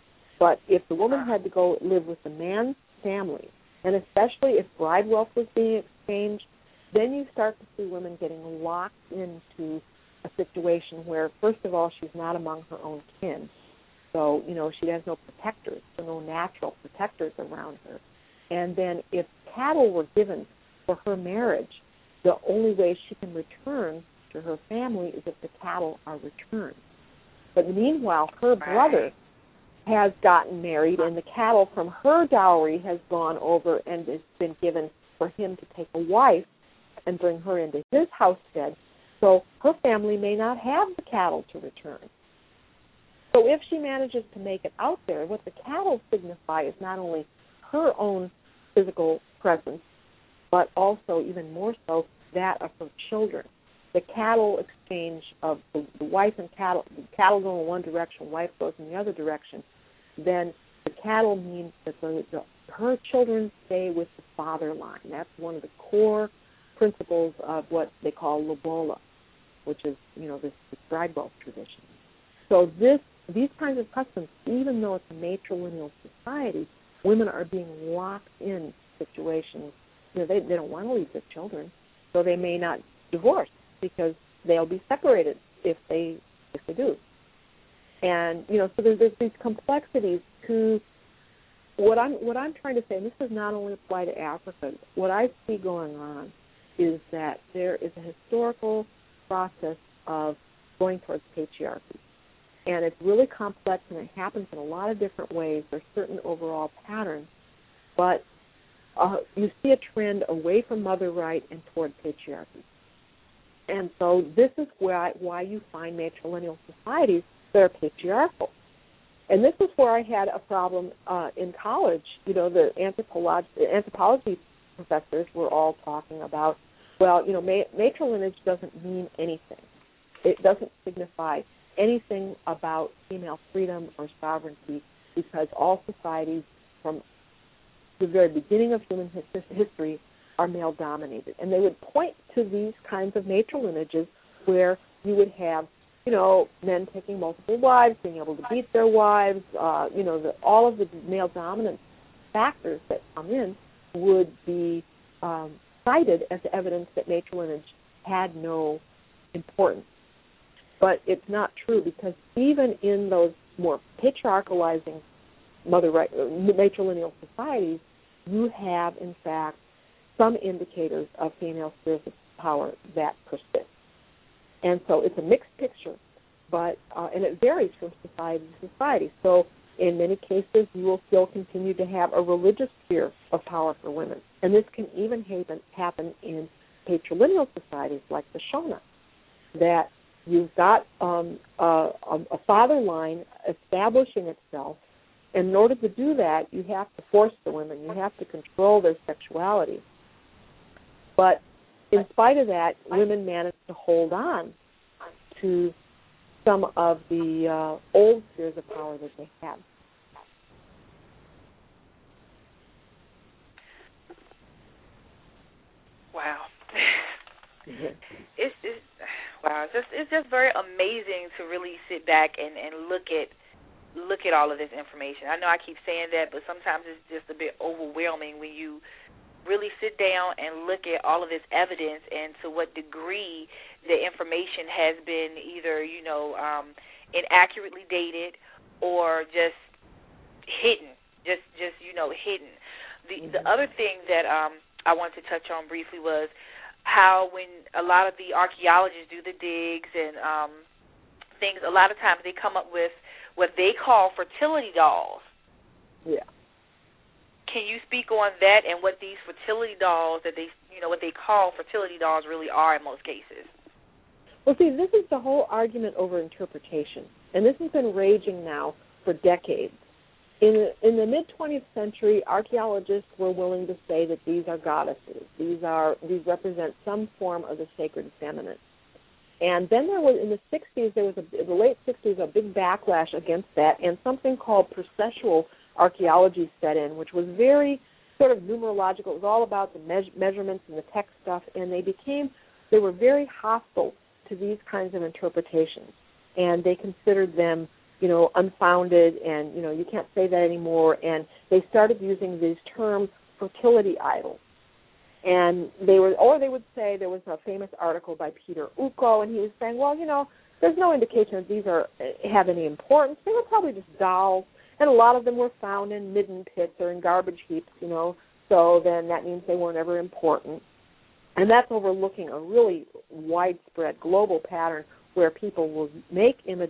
But if the woman had to go live with the man's family, and especially if bride wealth was being exchanged, then you start to see women getting locked into a situation where, first of all, she's not among her own kin. So, you know, she has no protectors, so no natural protectors around her. And then if cattle were given for her marriage, the only way she can return to her family is if the cattle are returned. But meanwhile, her brother has gotten married, and the cattle from her dowry has gone over and has been given for him to take a wife and bring her into his homestead. So her family may not have the cattle to return. So if she manages to make it out there, what the cattle signify is not only her own physical presence, but also, even more so, that of her children. The cattle exchange of the, the wife and cattle, the cattle go in one direction, wife goes in the other direction, then the cattle means that the, the, her children stay with the father line. That's one of the core principles of what they call lobola, which is, you know, this, this tribal tradition. So this, these kinds of customs, even though it's a matrilineal society, women are being locked in situations. You know, they, they don't want to leave their children, so they may not divorce because they'll be separated if they if they do. And you know, so there's, there's these complexities to what I'm what I'm trying to say. And this does not only apply to Africa. What I see going on is that there is a historical process of going towards patriarchy, and it's really complex, and it happens in a lot of different ways. There's certain overall patterns, but uh, you see a trend away from mother right and toward patriarchy. And so this is why why you find matrilineal societies that are patriarchal. And this is where I had a problem uh, in college. You know, the anthropolog- anthropology professors were all talking about, well, you know, ma- matrilineage doesn't mean anything. It doesn't signify anything about female freedom or sovereignty, because all societies from the very beginning of human his- history are male-dominated. And they would point to these kinds of matrilineages where you would have, you know, men taking multiple wives, being able to beat their wives, uh, you know, the, all of the male-dominant factors that come in would be um, cited as evidence that matrilineage had no importance. But it's not true, because even in those more patriarchalizing mother right, matrilineal societies, you have, in fact, some indicators of female spheres of power that persist. And so it's a mixed picture, but uh, and it varies from society to society. So in many cases, you will still continue to have a religious sphere of power for women. And this can even happen, happen in patrilineal societies like the Shona, that you've got um, a, a father line establishing itself, and in order to do that, you have to force the women. You have to control their sexuality. But in spite of that, women managed to hold on to some of the uh, old spheres of power that they had. Wow. it's, it's wow. It's just it's just very amazing to really sit back and, and look at look at all of this information. I know I keep saying that, but sometimes it's just a bit overwhelming when you really sit down and look at all of this evidence and to what degree the information has been either, you know, um, inaccurately dated or just hidden, just, just you know, hidden. The mm-hmm. the other thing that um, I wanted to touch on briefly was how when a lot of the archaeologists do the digs and um, things, a lot of times they come up with what they call fertility dolls. Yeah. Can you speak on that and what these fertility dolls that they, you know, what they call fertility dolls really are in most cases? Well, see, this is the whole argument over interpretation, and this has been raging now for decades. In the, in the mid-twentieth century, archaeologists were willing to say that these are goddesses. These are these represent some form of the sacred feminine. And then there was, in the sixties, there was a, in the late sixties, a big backlash against that, and something called processual archaeology set in, which was very sort of numerological. It was all about the me- measurements and the text stuff, and they became, they were very hostile to these kinds of interpretations, and they considered them, you know, unfounded, and, you know, you can't say that anymore, and they started using these terms, fertility idols. And they were, or they would say, there was a famous article by Peter Uko, and he was saying, well, you know, there's no indication that these are have any importance. They were probably just dolls. And a lot of them were found in midden pits or in garbage heaps, you know, so then that means they weren't ever important. And that's overlooking a really widespread global pattern where people will make images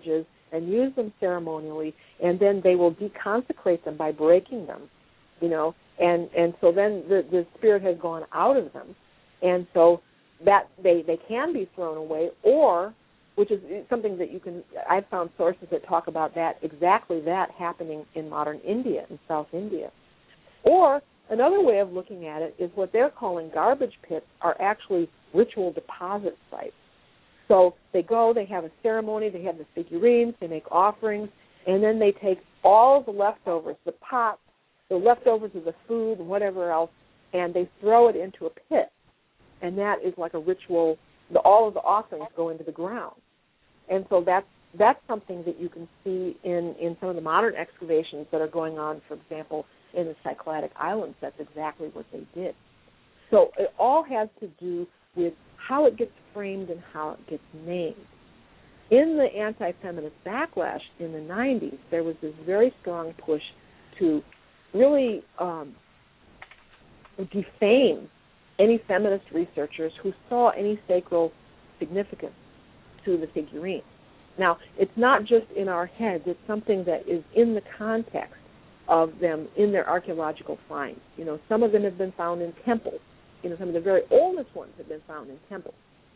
and use them ceremonially, and then they will deconsecrate them by breaking them, you know, and, and so then the, the spirit has gone out of them, and so that they, they can be thrown away, or, which is something that you can, I've found sources that talk about that, exactly that happening in modern India, in South India. Or another way of looking at it is what they're calling garbage pits are actually ritual deposit sites. So they go, they have a ceremony, they have the figurines, they make offerings, and then they take all the leftovers, the pots, the leftovers of the food and whatever else, and they throw it into a pit. And that is like a ritual. The, all of the offerings go into the ground. And so that's, that's something that you can see in, in some of the modern excavations that are going on, for example, in the Cycladic Islands. That's exactly what they did. So it all has to do with how it gets framed and how it gets named. In the anti-feminist backlash in the nineties, there was this very strong push to really um, defame any feminist researchers who saw any sacral significance to the figurines. Now, it's not just in our heads. It's something that is in the context of them in their archaeological finds. You know, some of them have been found in temples. You know, some of the very oldest ones have been found in temples.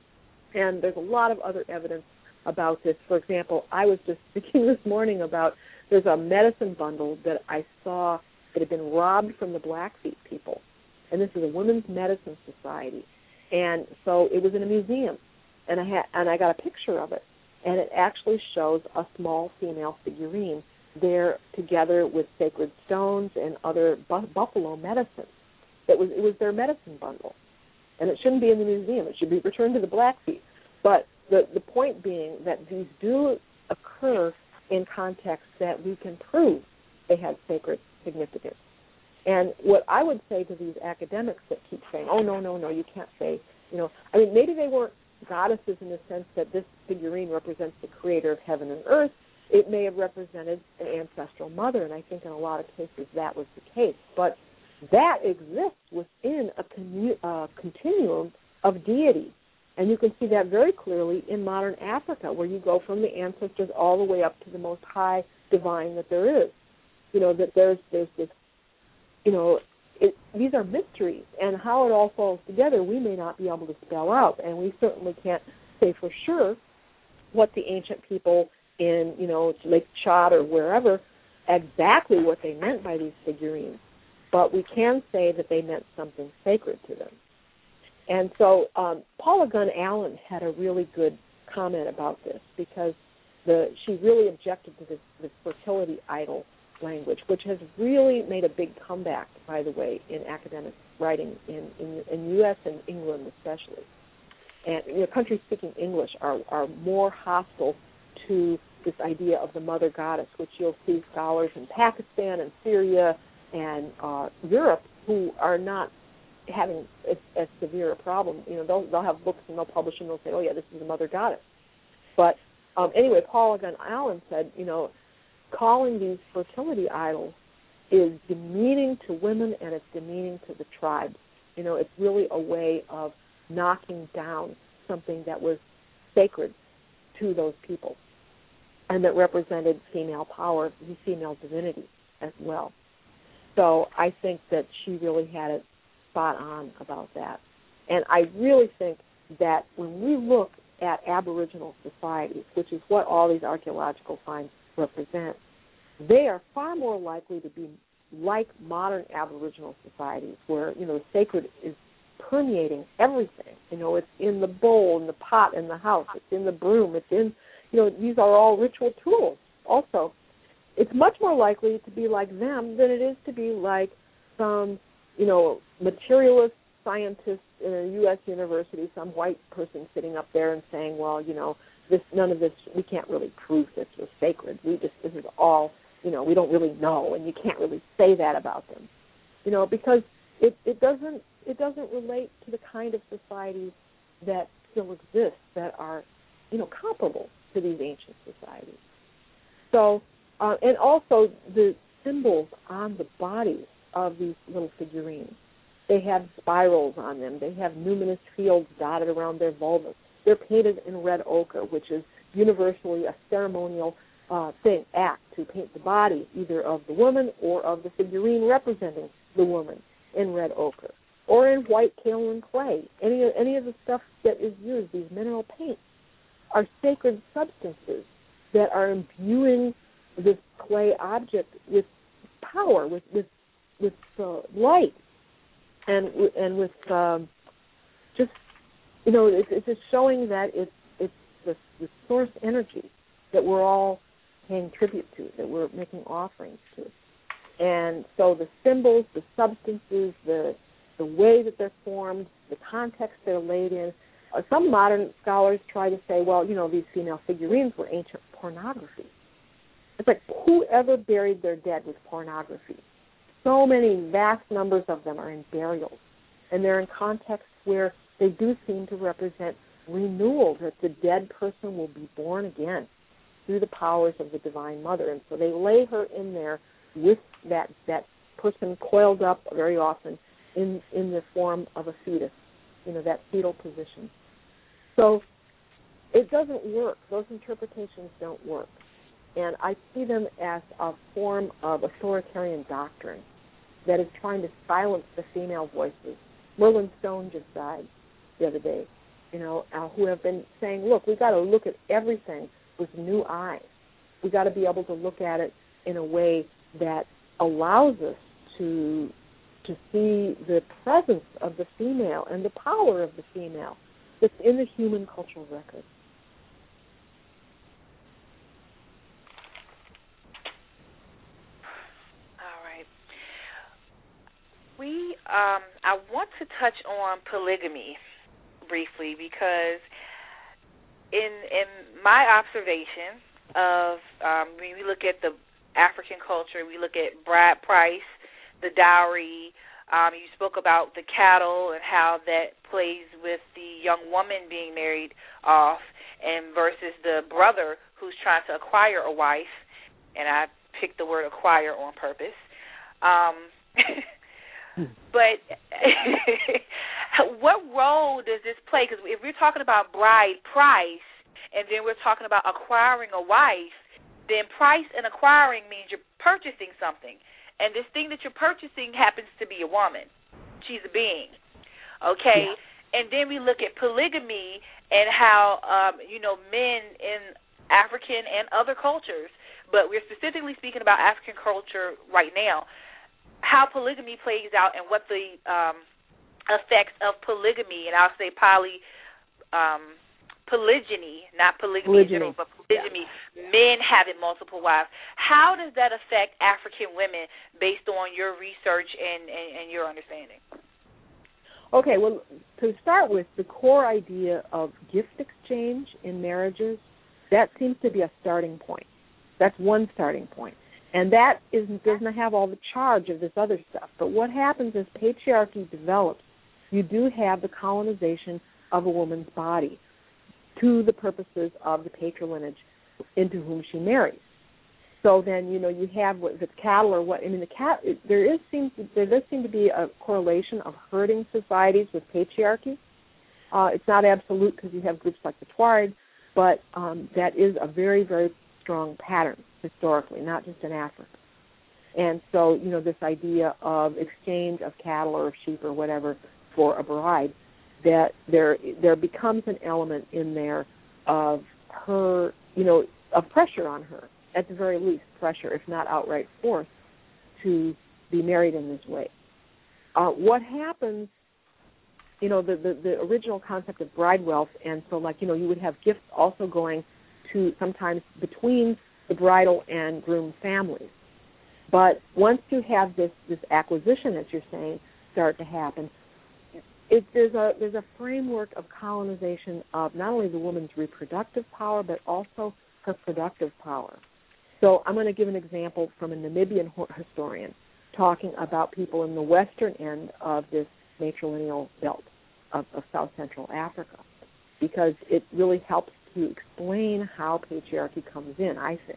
And there's a lot of other evidence about this. For example, I was just thinking this morning about there's a medicine bundle that I saw that had been robbed from the Blackfeet people. And this is a women's medicine society. And so it was in a museum. And I had, and I got a picture of it. And it actually shows a small female figurine there together with sacred stones and other bu- buffalo medicine. That was, it was their medicine bundle. And it shouldn't be in the museum. It should be returned to the Blackfeet. But the, the point being that these do occur in contexts that we can prove they had sacred significance. And what I would say to these academics that keep saying, oh, no, no, no, you can't say, you know, I mean, maybe they weren't goddesses in the sense that this figurine represents the creator of heaven and earth. It may have represented an ancestral mother, and I think in a lot of cases that was the case. But that exists within a commu- uh, continuum of deity. And you can see that very clearly in modern Africa, where you go from the ancestors all the way up to the most high divine that there is. You know, that there's there's this, you know, it, these are mysteries, and how it all falls together we may not be able to spell out, and we certainly can't say for sure what the ancient people in, you know, Lake Chad or wherever, exactly what they meant by these figurines. But we can say that they meant something sacred to them. And so um, Paula Gunn Allen had a really good comment about this, because the she really objected to this, this fertility idol language, which has really made a big comeback, by the way, in academic writing in, in, in U S and England especially. And you know, countries speaking English are, are more hostile to this idea of the mother goddess, which you'll see scholars in Pakistan and Syria and uh, Europe who are not having as, as severe a problem. You know, they'll, they'll have books and they'll publish and they'll say, oh, yeah, this is the mother goddess. But um, anyway, Paula Gunn Allen said, you know, calling these fertility idols is demeaning to women and it's demeaning to the tribes. You know, it's really a way of knocking down something that was sacred to those people and that represented female power, female divinity as well. So I think that she really had it spot on about that. And I really think that when we look at Aboriginal societies, which is what all these archaeological finds represent, they are far more likely to be like modern Aboriginal societies where, you know, the sacred is permeating everything. You know, it's in the bowl, in the pot, in the house. It's in the broom. It's in, you know, these are all ritual tools also. It's much more likely to be like them than it is to be like some, you know, materialist scientist in a U S university, some white person sitting up there and saying, well, you know, this none of this, we can't really prove this was sacred. We just, this is all, you know, we don't really know, and you can't really say that about them, you know, because it, it doesn't it doesn't relate to the kind of societies that still exist that are, you know, comparable to these ancient societies. So, uh, and also the symbols on the bodies of these little figurines. They have spirals on them. They have numinous fields dotted around their vulvas. They're painted in red ochre, which is universally a ceremonial uh, thing, act, to paint the body either of the woman or of the figurine representing the woman in red ochre or in white kaolin clay. Any, any of the stuff that is used, these mineral paints, are sacred substances that are imbuing this clay object with power, with with with uh, light, and and with um, just you know it's, it's just showing that it's it's the, the source energy that we're all paying tribute to, that we're making offerings to, and so the symbols, the substances, the the way that they're formed, the context they're laid in. Uh, some modern scholars try to say, well, you know, these female figurines were ancient pornography. It's like whoever buried their dead with pornography. So many vast numbers of them are in burials, and they're in contexts where they do seem to represent renewal, that the dead person will be born again through the powers of the Divine Mother. And so they lay her in there with that that person coiled up very often in, in the form of a fetus, you know, that fetal position. So it doesn't work. Those interpretations don't work. And I see them as a form of authoritarian doctrine that is trying to silence the female voices. Merlin Stone just died the other day, you know, uh, who have been saying, look, we've got to look at everything with new eyes. We've got to be able to look at it in a way that allows us to to see the presence of the female and the power of the female that's in the human cultural record. We, um, I want to touch on polygamy briefly because in in my observation of um, when we look at the African culture, we look at bride price, the dowry. Um, you spoke about the cattle and how that plays with the young woman being married off, and versus the brother who's trying to acquire a wife. And I picked the word acquire on purpose. Um, But what role does this play? Because if we're talking about bride price and then we're talking about acquiring a wife, then price and acquiring means you're purchasing something. And this thing that you're purchasing happens to be a woman. She's a being. Okay? Yeah. And then we look at polygamy and how, um, you know, men in African and other cultures, but we're specifically speaking about African culture right now, how polygamy plays out and what the um, effects of polygamy, and I'll say poly, um, polygyny, not polygamy in general, but polygyny, yeah. men having multiple wives. How does that affect African women based on your research and, and, and your understanding? Okay, well, to start with, the core idea of gift exchange in marriages, that seems to be a starting point. That's one starting point. And that is, doesn't have all the charge of this other stuff. But what happens as patriarchy develops, you do have the colonization of a woman's body to the purposes of the patrilineage into whom she marries. So then, you know, you have what, if it's cattle or what, I mean, the cat, there is seems there does seem to be a correlation of herding societies with patriarchy. Uh, it's not absolute because you have groups like the Tuareg, but um, that is a very, very strong pattern historically, not just in Africa. And so, you know, this idea of exchange of cattle or of sheep or whatever for a bride, that there there becomes an element in there of her, you know, of pressure on her, at the very least, pressure, if not outright force, to be married in this way. Uh, what happens, you know, the, the, the original concept of bride wealth, and so, like, you know, you would have gifts also going to sometimes between the bridal and groom families. But once you have this, this acquisition, as you're saying, start to happen, it, there's a there's a framework of colonization of not only the woman's reproductive power, but also her productive power. So I'm going to give an example from a Namibian historian talking about people in the western end of this matrilineal belt of, of South Central Africa, because it really helps to explain how patriarchy comes in, I think.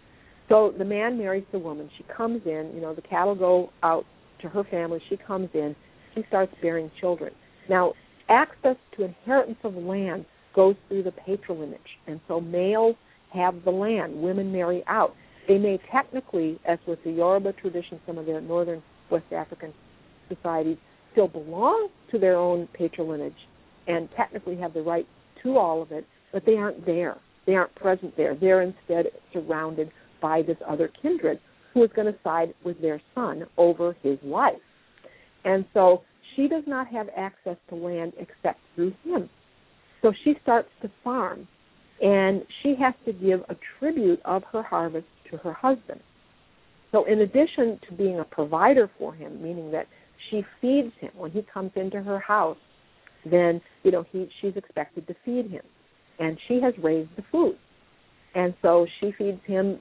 So the man marries the woman. She comes in. You know, the cattle go out to her family. She comes in. She starts bearing children. Now, access to inheritance of land goes through the patrilineage, and so males have the land. Women marry out. They may technically, as with the Yoruba tradition, some of the northern West African societies, still belong to their own patrilineage and technically have the right to all of it, but they aren't there. They aren't present there. They're instead surrounded by this other kindred who is going to side with their son over his wife. And so she does not have access to land except through him. So she starts to farm, and she has to give a tribute of her harvest to her husband. So in addition to being a provider for him, meaning that she feeds him when he comes into her house, then, you know, he, she's expected to feed him. And she has raised the food. And so she feeds him.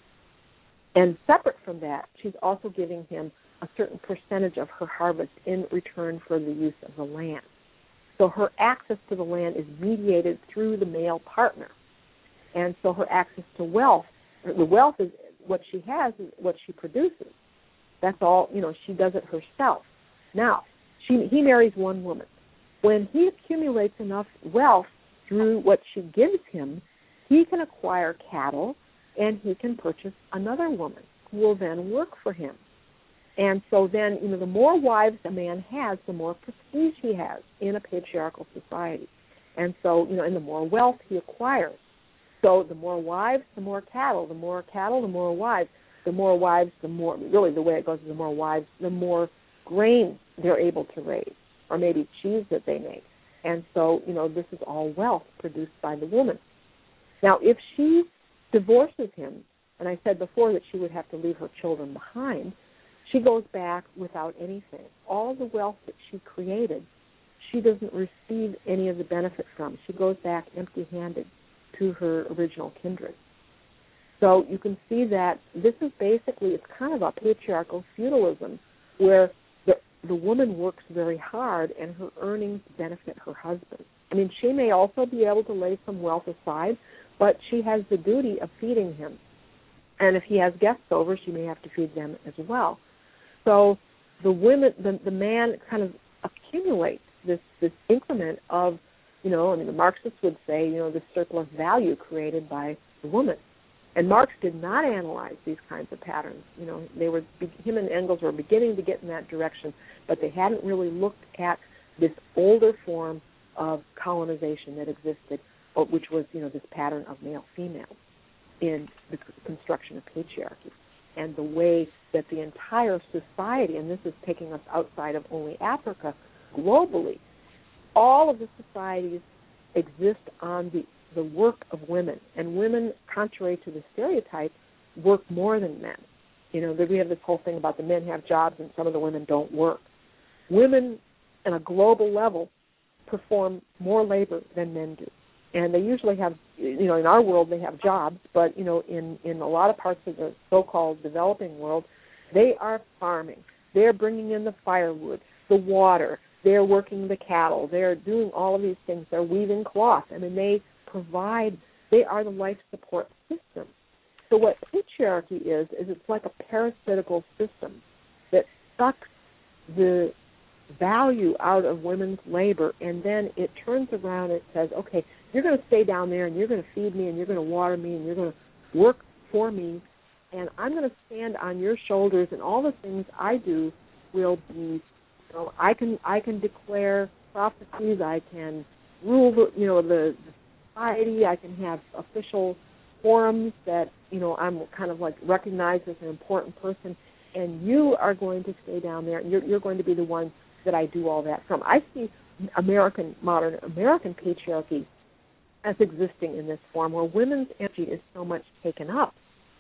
And separate from that, she's also giving him a certain percentage of her harvest in return for the use of the land. So her access to the land is mediated through the male partner. And so her access to wealth, the wealth is what she has, is what she produces. That's all, you know, she does it herself. Now, she, he marries one woman. When he accumulates enough wealth through what she gives him, he can acquire cattle and he can purchase another woman who will then work for him. And so then, you know, the more wives a man has, the more prestige he has in a patriarchal society. And so, you know, and the more wealth he acquires. So the more wives, the more cattle. The more cattle, the more wives. The more wives, the more, really the way it goes is the more wives, the more grain they're able to raise, or maybe cheese that they make. And so, you know, this is all wealth produced by the woman. Now, if she divorces him, and I said before that she would have to leave her children behind, she goes back without anything. All the wealth that she created, she doesn't receive any of the benefit from. She goes back empty-handed to her original kindred. So you can see that this is basically, it's kind of a patriarchal feudalism where the, the woman works very hard and her earnings benefit her husband. I mean, she may also be able to lay some wealth aside, but she has the duty of feeding him. And if he has guests over, she may have to feed them as well. So the women, the, the man kind of accumulates this, this increment of, you know, I mean, the Marxists would say, you know, the surplus value created by the woman. And Marx did not analyze these kinds of patterns. You know, they were, him and Engels were beginning to get in that direction, but they hadn't really looked at this older form of colonization that existed, which was, you know, this pattern of male-female in the construction of patriarchy, and the way that the entire society, and this is taking us outside of only Africa, globally, all of the societies exist on the, the work of women. And women, contrary to the stereotype, work more than men. You know, we have this whole thing about the men have jobs and some of the women don't work. Women, on a global level, perform more labor than men do. And they usually have, you know, in our world they have jobs, but, you know, in, in a lot of parts of the so-called developing world, they are farming. They're bringing in the firewood, the water. They're working the cattle. They're doing all of these things. They're weaving cloth. I mean, they provide, they are the life support system. So what patriarchy is, is it's like a parasitical system that sucks the value out of women's labor, and then it turns around and says, okay, you're going to stay down there and you're going to feed me and you're going to water me and you're going to work for me, and I'm going to stand on your shoulders, and all the things I do will be, you know, I can I can declare prophecies, I can rule the, you know, the, the society, I can have official forums that, you know, I'm kind of like recognized as an important person, and you are going to stay down there and you're, you're going to be the one that I do all that from. I see American, modern American patriarchy as existing in this form where women's energy is so much taken up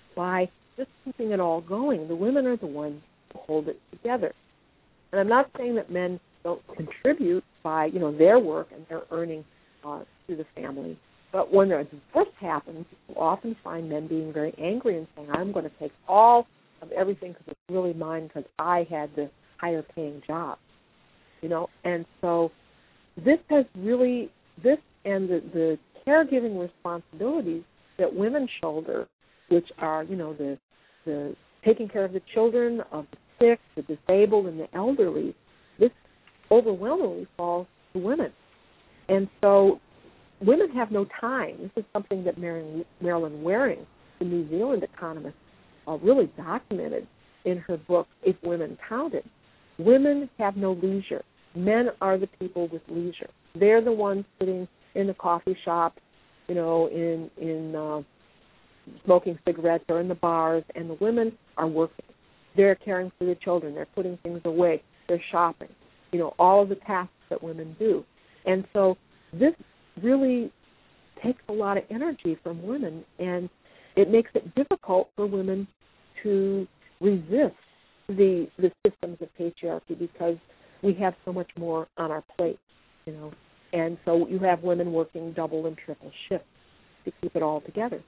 by just keeping it all going. The women are the ones who hold it together. And I'm not saying that men don't contribute by, you know, their work and their earning uh, through the family. But when a divorce happens, you often find men being very angry and saying, I'm going to take all of everything because it's really mine because I had the higher paying job. You know, and so this has really, this and the, the caregiving responsibilities that women shoulder, which are, you know, the the taking care of the children, of the sick, the disabled, and the elderly, this overwhelmingly falls to women. And so women have no time. This is something that Marilyn, Marilyn Waring, the New Zealand economist, uh, really documented in her book, If Women Counted. Women have no leisure. Men are the people with leisure. They're the ones sitting in the coffee shop, you know, in in uh, smoking cigarettes or in the bars, and the women are working. They're caring for the children. They're putting things away. They're shopping. You know, all of the tasks that women do. And so this really takes a lot of energy from women, and it makes it difficult for women to resist the the systems of patriarchy because we have so much more on our plate, you know. And so you have women working double and triple shifts to keep it all together.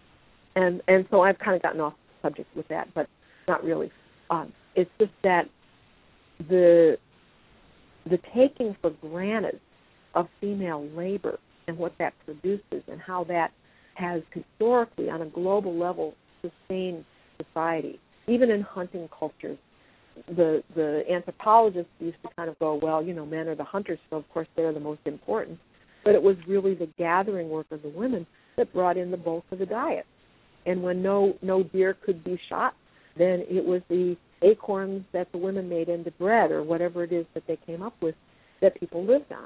And and so I've kind of gotten off the subject with that, but not really. Um, it's just that the the taking for granted of female labor and what that produces and how that has historically, on a global level, sustained society. Even in hunting cultures, the the anthropologists used to kind of go, well, you know, men are the hunters, so of course they're the most important. But it was really the gathering work of the women that brought in the bulk of the diet. And when no no deer could be shot, then it was the acorns that the women made into bread or whatever it is that they came up with that people lived on.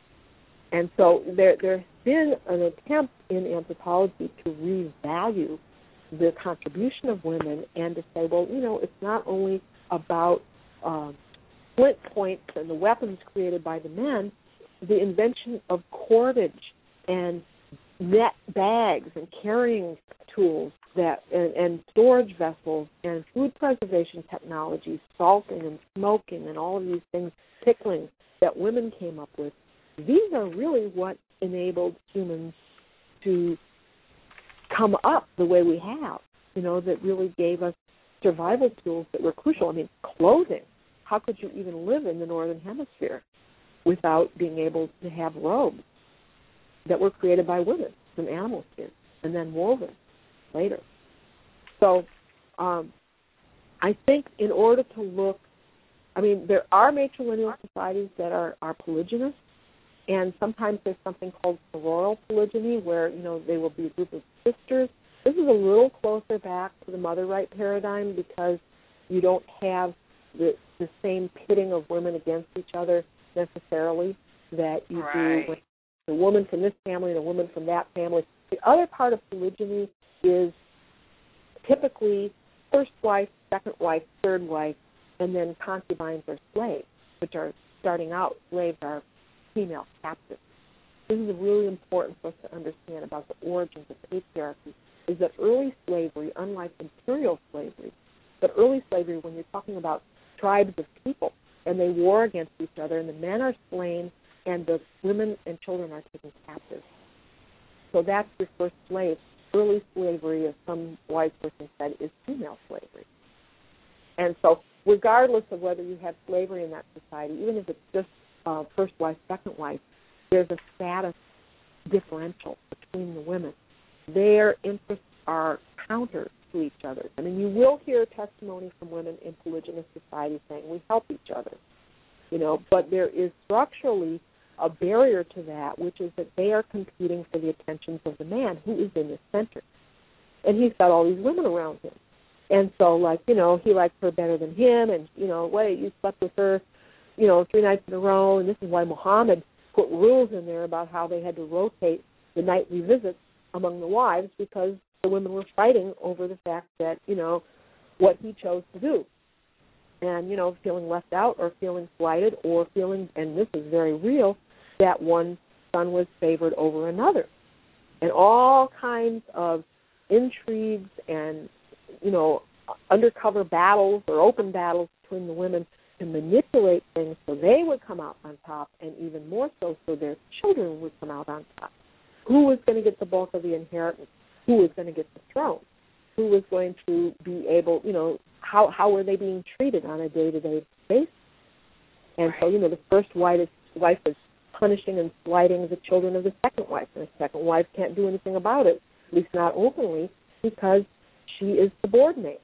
And so there there's been an attempt in anthropology to revalue the contribution of women and to say, well, you know, it's not only about um, flint points and the weapons created by the men, the invention of cordage and net bags and carrying tools that and, and storage vessels and food preservation technology, salting and smoking and all of these things, pickling that women came up with. These are really what enabled humans to come up the way we have, you know, that really gave us survival tools that were crucial. I mean, clothing. How could you even live in the Northern Hemisphere without being able to have robes that were created by women from animal skin and then woven later? So um, I think in order to look, I mean, there are matrilineal societies that are, are polygynous, and sometimes there's something called sororal polygyny where, you know, they will be a group of sisters. This is a little closer back to the mother right paradigm because you don't have the, the same pitting of women against each other necessarily that you right. do with the woman from this family and a woman from that family. The other part of polygyny is typically first wife, second wife, third wife, and then concubines or slaves, which are starting out. Slaves are female captives. This is really important for us to understand about the origins of patriarchy, is that early slavery, unlike imperial slavery, but early slavery, when you're talking about tribes of people, and they war against each other, and the men are slain, and the women and children are taken captive. So that's your first slave. Early slavery, as some wise person said, is female slavery. And so regardless of whether you have slavery in that society, even if it's just uh, first wife, second wife, there's a status differential between the women. Their interests are counter to each other. I mean, you will hear testimony from women in polygynous societies saying we help each other, you know, but there is structurally a barrier to that, which is that they are competing for the attentions of the man who is in the center. And he's got all these women around him. And so, like, you know, he likes her better than him, and, you know, wait, you slept with her, you know, three nights in a row, and this is why Muhammad put rules in there about how they had to rotate the nightly visits among the wives because the women were fighting over the fact that, you know, what he chose to do. And, you know, feeling left out or feeling slighted or feeling, and this is very real, that one son was favored over another. And all kinds of intrigues and, you know, undercover battles or open battles between the women to manipulate things so they would come out on top, and even more so so their children would come out on top. Who was going to get the bulk of the inheritance? Who was going to get the throne? Who was going to be able, you know, how how were they being treated on a day-to-day basis? And right. so, you know, the first wife is, wife is punishing and slighting the children of the second wife, and the second wife can't do anything about it, at least not openly, because she is subordinate.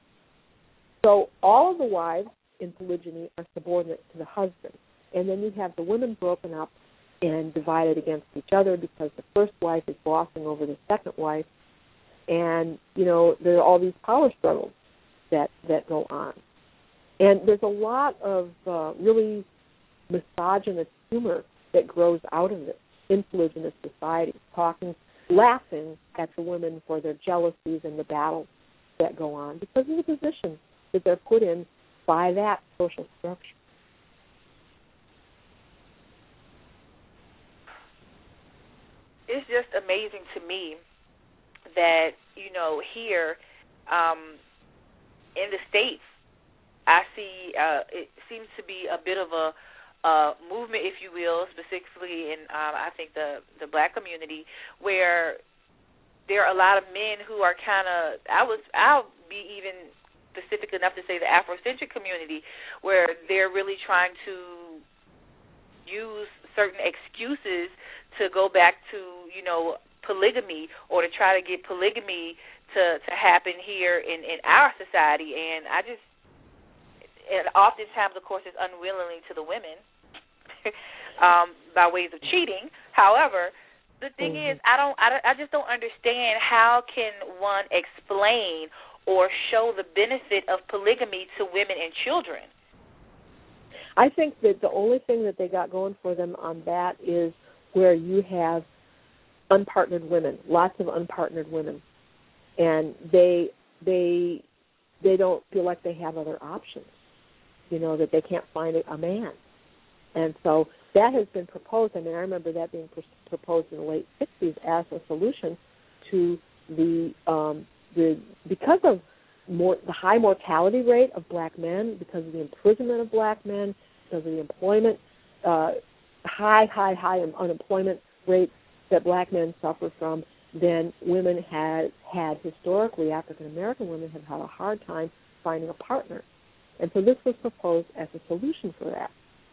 So all of the wives in polygyny are subordinate to the husband. And then you have the women broken up and divided against each other because the first wife is bossing over the second wife. And, you know, there are all these power struggles that, that go on. And there's a lot of uh, really misogynist humor that grows out of this in polygynous society, talking, laughing at the women for their jealousies and the battles that go on because of the position that they're put in by that social structure. It's just amazing to me that, you know, here um, in the States, I see uh, it seems to be a bit of a uh, movement, if you will, specifically in, um, I think, the, the black community, where there are a lot of men who are kind of, I was, I'll be even specific enough to say the Afrocentric community, where they're really trying to use certain excuses to go back to, you know, polygamy or to try to get polygamy to, to happen here in, in our society. And I just, and oftentimes, of course, it's unwillingly to the women um, by ways of cheating. However, the thing mm-hmm. is, I don't, I, I just don't understand how can one explain or show the benefit of polygamy to women and children. I think that the only thing that they got going for them on that is where you have unpartnered women, lots of unpartnered women, and they they they don't feel like they have other options. You know, that they can't find a man, and so that has been proposed. I mean, I remember that being pr- proposed in the late sixties as a solution to the um, the because of more the high mortality rate of black men, because of the imprisonment of black men, because of the employment uh, high, high, high unemployment rates that black men suffer from. Then women had had historically, African American women have had a hard time finding a partner. And so this was proposed as a solution for that.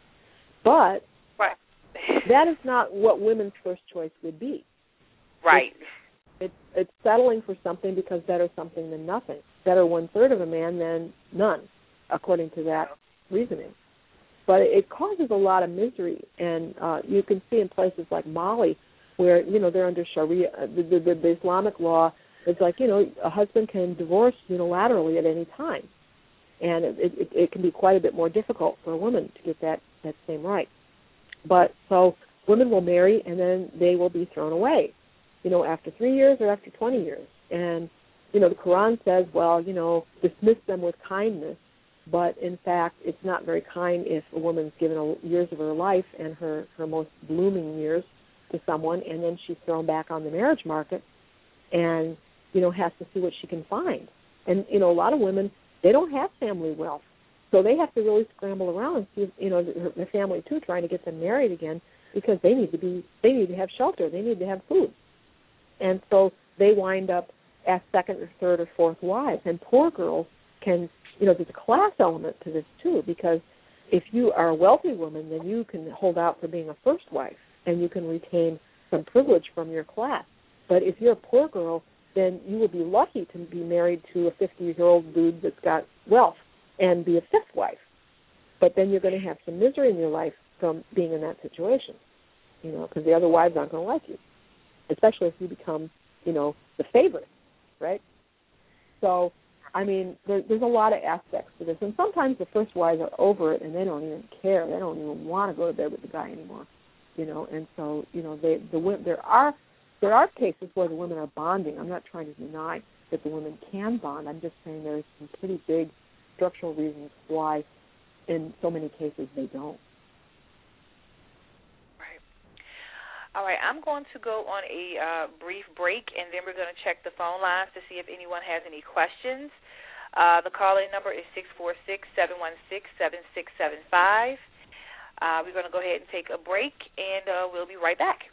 But right. that is not what women's first choice would be. Right. It's, it's, it's settling for something because better something than nothing. Better one-third of a man than none, according to that reasoning. But it causes a lot of misery. And uh, you can see in places like Mali where, you know, they're under Sharia, the, the, the Islamic law. It's like, you know, a husband can divorce unilaterally at any time. And it, it, it can be quite a bit more difficult for a woman to get that, that same right. But so women will marry and then they will be thrown away, you know, after three years or after twenty years. And, you know, the Quran says, well, you know, dismiss them with kindness. But, in fact, it's not very kind if a woman's given a, years of her life and her, her most blooming years to someone, and then she's thrown back on the marriage market and, you know, has to see what she can find. And, you know, a lot of women, they don't have family wealth, so they have to really scramble around and see, you know, their family too, trying to get them married again because they need to be, they need to have shelter, they need to have food, and so they wind up as second or third or fourth wives. And poor girls can, you know, there's a class element to this too, because if you are a wealthy woman, then you can hold out for being a first wife and you can retain some privilege from your class. But if you're a poor girl, then you will be lucky to be married to a fifty-year-old dude that's got wealth and be a fifth wife. But then you're going to have some misery in your life from being in that situation, you know, because the other wives aren't going to like you, especially if you become, you know, the favorite, right? So, I mean, there, there's a lot of aspects to this. And sometimes the first wives are over it and they don't even care. They don't even want to go to bed with the guy anymore, you know. And so, you know, they, the there are there are cases where the women are bonding. I'm not trying to deny that the women can bond. I'm just saying there's some pretty big structural reasons why in so many cases they don't. Right. All right, I'm going to go on a uh, brief break, and then we're going to check the phone lines to see if anyone has any questions. Uh, the call-in number is six four six, seven one six, seven six seven five. Uh, we're going to go ahead and take a break, and uh, we'll be right back.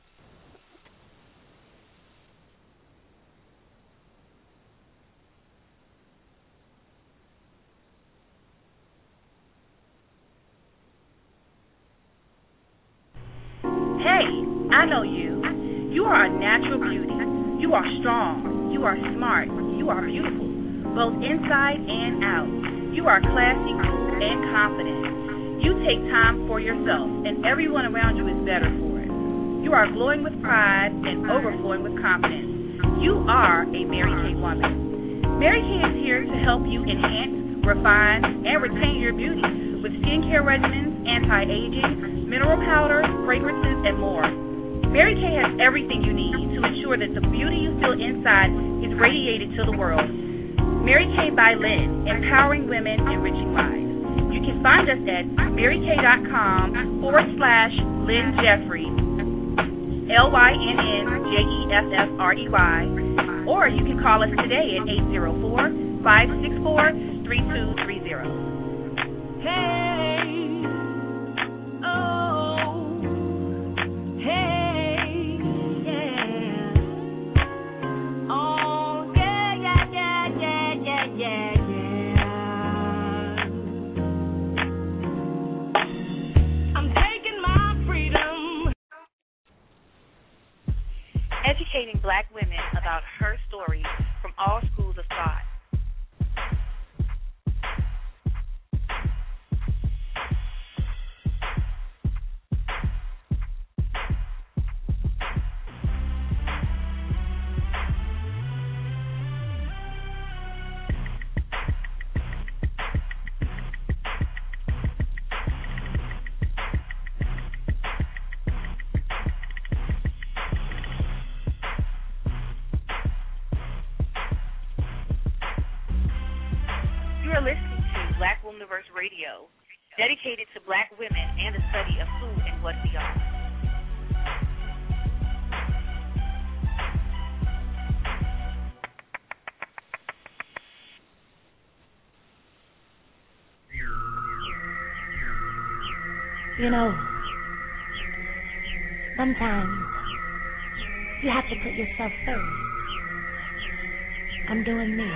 Hey, I know you. You are a natural beauty. You are strong. You are smart. You are beautiful, both inside and out. You are classy, cool, and confident. You take time for yourself, and everyone around you is better for it. You are glowing with pride and overflowing with confidence. You are a Mary Kay woman. Mary Kay is here to help you enhance, refine, and retain your beauty with skincare regimens, anti-aging, mineral powders, fragrances, and more. Mary Kay has everything you need to ensure that the beauty you feel inside is radiated to the world. Mary Kay by Lynn, empowering women, enriching lives. You can find us at marykay.com forward slash Lynn Jeffrey, L Y N N J E F F R E Y, or you can call us today at eight zero four, five six four, three two three zero. Hey, oh, hey, yeah, oh, yeah, yeah, yeah, yeah, yeah, yeah, yeah. I'm taking my freedom. Educating Black women about her story from all schools of thought. You are listening to Black Womaniverse Radio, dedicated to Black women and the study of who and what we are. You know, sometimes you have to put yourself first. I'm doing me.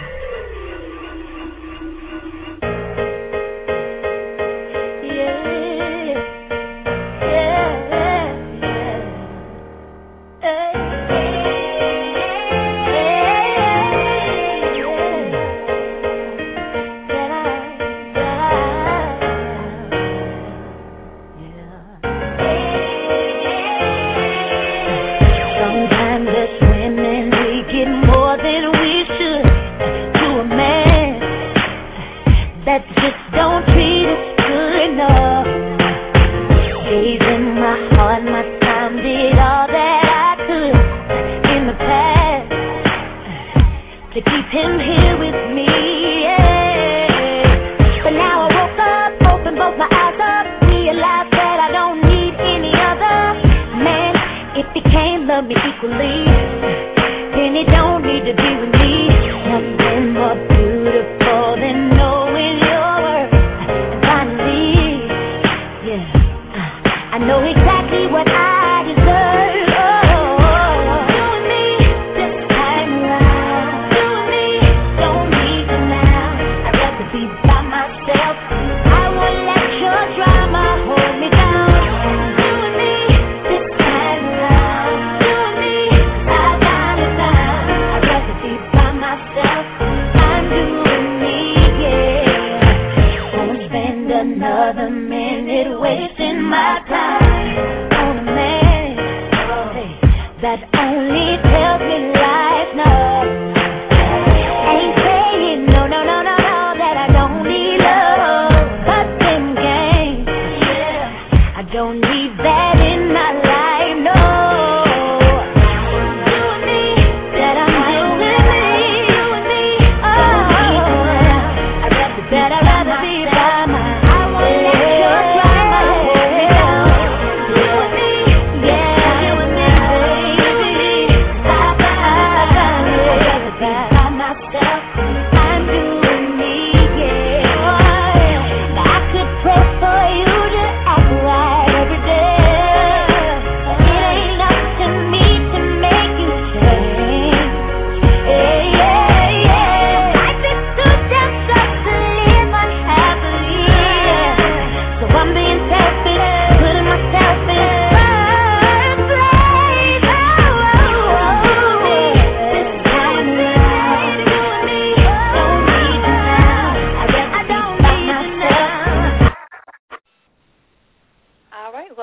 I'd rather be by my, I won't let you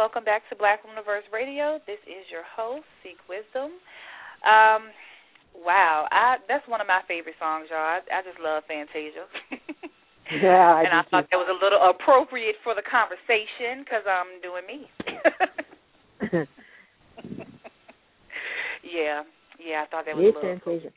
welcome back to Black Womanverse Radio. This is your host, Seek Wisdom. Um, wow, I, that's one of my favorite songs, y'all. I, I just love Fantasia. Yeah, I and I thought that was a little appropriate for the conversation because I'm doing me. yeah, yeah, I thought that was yay, a little Fantasia.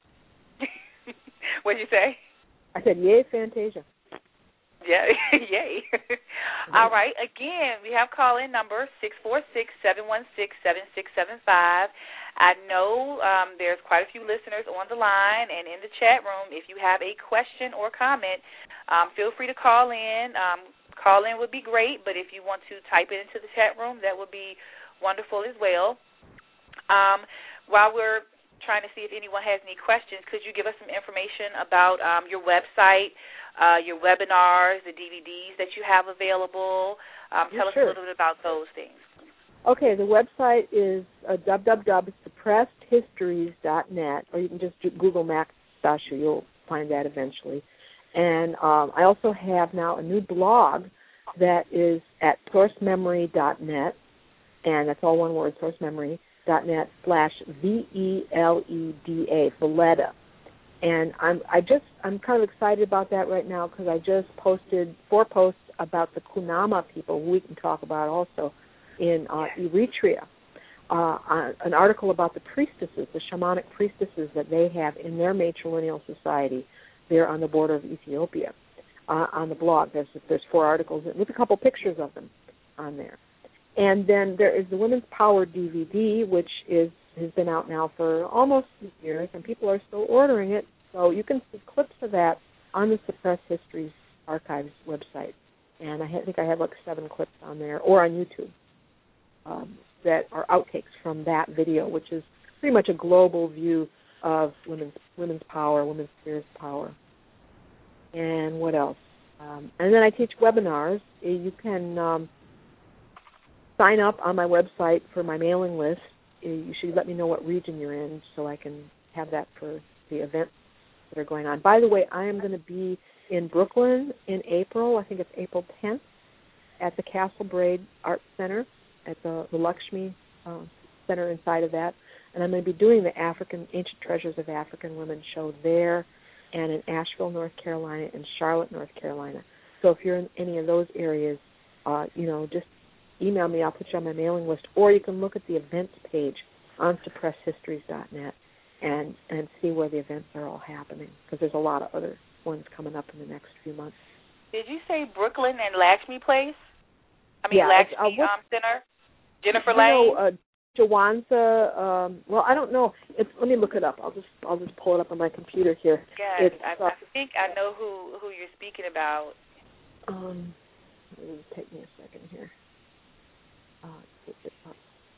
What'd you say? I said, yay, Fantasia. Yeah, yay. All right, again, we have call-in number six four six, seven one six, seven six seven five. I know um, there's quite a few listeners on the line and in the chat room. If you have a question or comment, um, feel free to call in. Um, call in would be great, but if you want to type it into the chat room, that would be wonderful as well. Um, while we're trying to see if anyone has any questions, could you give us some information about um, your website, uh, your webinars, the D V Ds that you have available? Um, tell sure. us a little bit about those things. Okay, the website is uh, w w w dot suppressed histories dot net, or you can just Google Max Stasha. You'll find that eventually. And um, I also have now a new blog that is at source memory dot net, and that's all one word, source memory dot net slash V E L E D A, Valletta. And I'm I just I'm kind of excited about that right now because I just posted four posts about the Kunama people, who we can talk about also, in uh, Eritrea, uh, an article about the priestesses, the shamanic priestesses that they have in their matrilineal society there on the border of Ethiopia. Uh, on the blog, there's there's four articles with a couple pictures of them on there. And then there is the Women's Power D V D, which is has been out now for almost years, and people are still ordering it. So you can see clips of that on the Suppressed Histories Archives website. And I think I have like seven clips on there, or on YouTube. Um, that are outtakes from that video, which is pretty much a global view of women's women's power, women's spirits power. And what else? Um, and then I teach webinars. You can um, sign up on my website for my mailing list. You should let me know what region you're in so I can have that for the events that are going on. By the way, I am going to be in Brooklyn in April. I think it's April tenth at the Castle Brade Art Center, at the, the Lakshmi uh, Center inside of that. And I'm going to be doing the African Ancient Treasures of African Women show there and in Asheville, North Carolina, and Charlotte, North Carolina. So if you're in any of those areas, uh, you know, just email me. I'll put you on my mailing list. Or you can look at the events page on suppressed histories dot net and, and see where the events are all happening, because there's a lot of other ones coming up in the next few months. Did you say Brooklyn and Lakshmi Place? I mean, yeah, Lakshmi uh, um, Center? Jennifer you Lane? know, uh, Jawanza, um, well, I don't know. It's, let me look it up. I'll just I'll just pull it up on my computer here. Yes, it's, I, uh, I think I know who, who you're speaking about. Um, it'll take me a second here. Uh, get it up.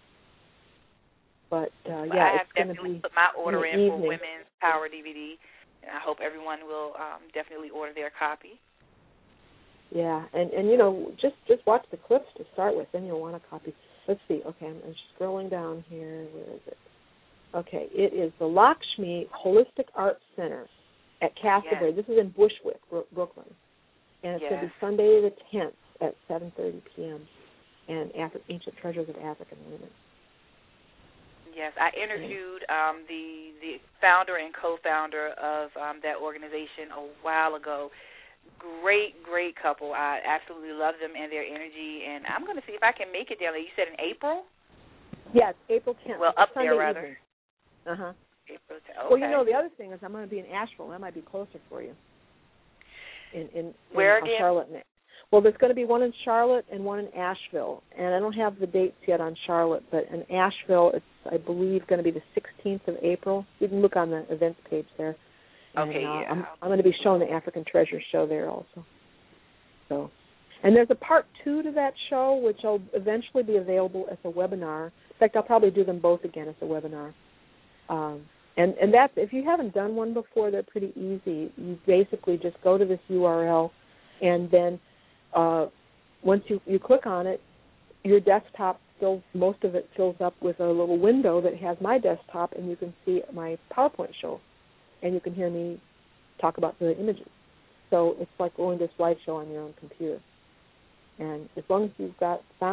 But, uh, But yeah, I have it's going to definitely be put my order in in evening. for Women's Power D V D, and I hope everyone will um, definitely order their copy. Yeah, and, and you know, just, just watch the clips to start with, then you'll want a copy. Let's see. Okay, I'm, I'm scrolling down here. Where is it? Okay, it is the Lakshmi Holistic Art Center at Castle Brade. Yes. This is in Bushwick, Brooklyn. And it's Yes. going to be Sunday the tenth at seven thirty p.m. and Afri- Ancient Treasures of African Women. Yes, I interviewed um, the the founder and co-founder of um, that organization a while ago. Great, great couple. I absolutely love them and their energy, and I'm going to see if I can make it down there. You said in April? Yes, April tenth. Well, up Sunday there, rather. Uh huh. April tenth. Okay. Well, you know, the other thing is I'm going to be in Asheville. That might be closer for you. In in, Where in, uh, again? Charlotte. Well, there's going to be one in Charlotte and one in Asheville, and I don't have the dates yet on Charlotte, but in Asheville, it's I believe going to be the sixteenth of April. You can look on the events page there. And, Okay, uh, yeah. I'm, I'm going to be showing the African Treasure show there also. So, and there's a part two to that show, which will eventually be available as a webinar. In fact, I'll probably do them both again as a webinar. Um, and and that's, if you haven't done one before, they're pretty easy. You basically just go to this U R L, and then uh, once you, you click on it, your desktop fills, most of it fills up with a little window that has my desktop, and you can see my PowerPoint show, and you can hear me talk about the images. So it's like going to a slideshow on your own computer. And as long as you've got sound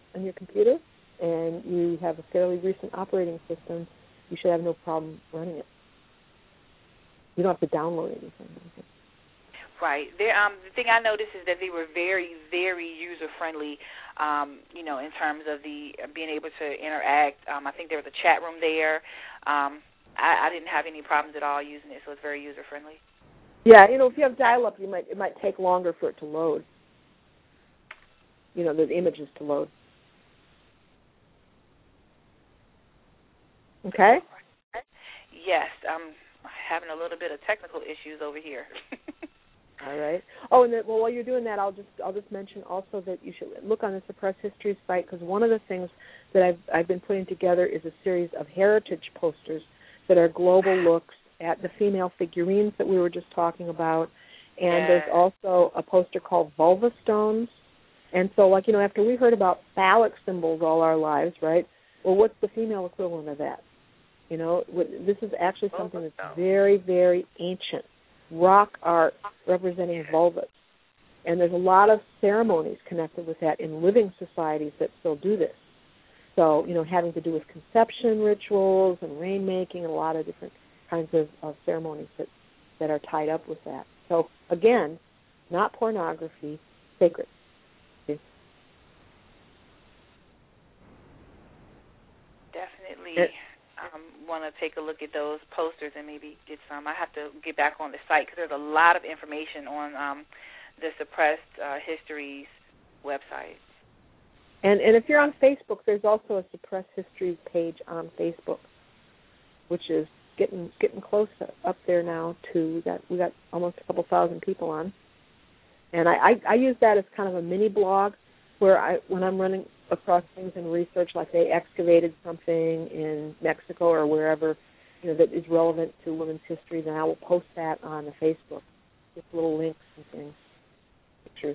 on your computer and you have a fairly recent operating system, you should have no problem running it. You don't have to download anything. Right. There, um, the thing I noticed is that they were very, very user-friendly, um, you know, in terms of the uh, being able to interact. Um, I think there was a chat room there. Um, I, I didn't have any problems at all using it, so it's very user-friendly. Yeah, you know, if you have dial-up, you might it might take longer for it to load. You know, the images to load. Okay? Yes, I'm having a little bit of technical issues over here. All right. Oh, and then, well, while you're doing that, I'll just I'll just mention also that you should look on the Suppress History site, because one of the things that I've I've been putting together is a series of heritage posters that are global looks at the female figurines that we were just talking about, and yes. there's also a poster called Vulva Stones. And so, like, you know, after we heard about phallic symbols all our lives, right? Well, what's the female equivalent of that? You know, this is actually something that's very, very ancient. Rock art representing vulvas. And there's a lot of ceremonies connected with that in living societies that still do this. So, you know, having to do with conception rituals and rainmaking and a lot of different kinds of, of ceremonies that, that are tied up with that. So, again, not pornography, sacred. Definitely. Um, want to take a look at those posters and maybe get some. I have to get back on the site because there's a lot of information on um, the Suppressed uh, Histories website. And and if you're on Facebook, there's also a Suppressed Histories page on Facebook, which is getting getting close up there now. To we got we got almost a couple thousand people on, and I, I I use that as kind of a mini blog where I when I'm running across things in research, like they excavated something in Mexico or wherever, you know, that is relevant to women's history, then I will post that on the Facebook, just little links and things, pictures.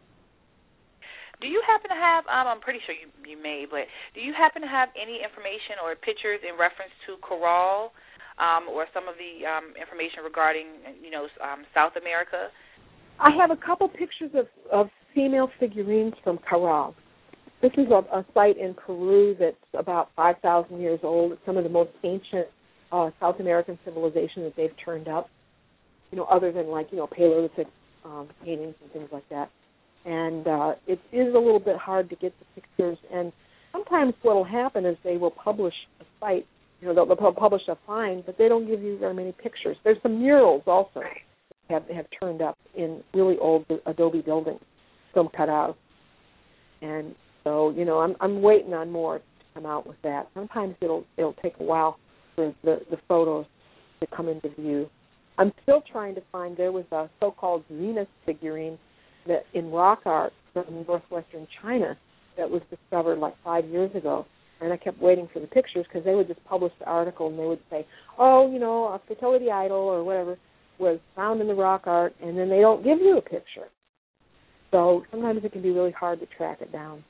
Do you happen to have, um, I'm pretty sure you, you may, but do you happen to have any information or pictures in reference to Corral um, or some of the um, information regarding, you know, um, South America? I have a couple pictures of, of female figurines from Corral. This is a, a site in Peru that's about five thousand years old. It's some of the most ancient uh, South American civilization that they've turned up, you know, other than, like, you know, Paleolithic um, paintings and things like that. And uh, it is a little bit hard to get the pictures. And sometimes what will happen is they will publish a site, you know, they'll, they'll publish a find, but they don't give you very many pictures. There's some murals also that have, have turned up in really old adobe buildings from Corral. And so, you know, I'm I'm waiting on more to come out with that. Sometimes it'll it'll take a while for the, the photos to come into view. I'm still trying to find, there was a so-called Venus figurine that in rock art from northwestern China that was discovered like five years ago. And I kept waiting for the pictures because they would just publish the article and they would say, oh, you know, a fertility idol or whatever was found in the rock art, and then they don't give you a picture. So sometimes it can be really hard to track it down.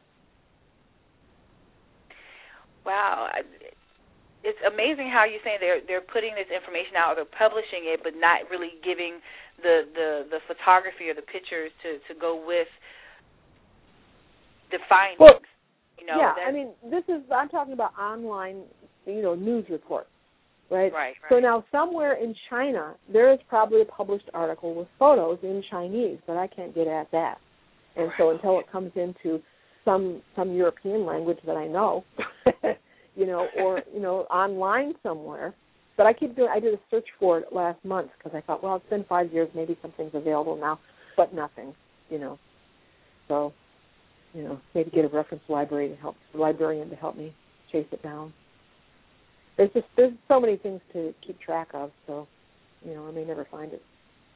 Wow, it's amazing how you're saying they're they're putting this information out, or they're publishing it, but not really giving the, the, the photography or the pictures to, to go with the findings. Well, you know, yeah, I mean, this is I'm talking about online, you know, news reports, right? Right, right. So now somewhere in China there is probably a published article with photos in Chinese, but I can't get at that. And right. So until it comes into some some European language that I know, you know, or, you know, online somewhere. But I keep doing, I did a search for it last month because I thought, well, it's been five years, maybe something's available now, but nothing, you know. So, you know, maybe get a reference library to help, a librarian to help me chase it down. There's just, there's so many things to keep track of, so, you know, I may never find it.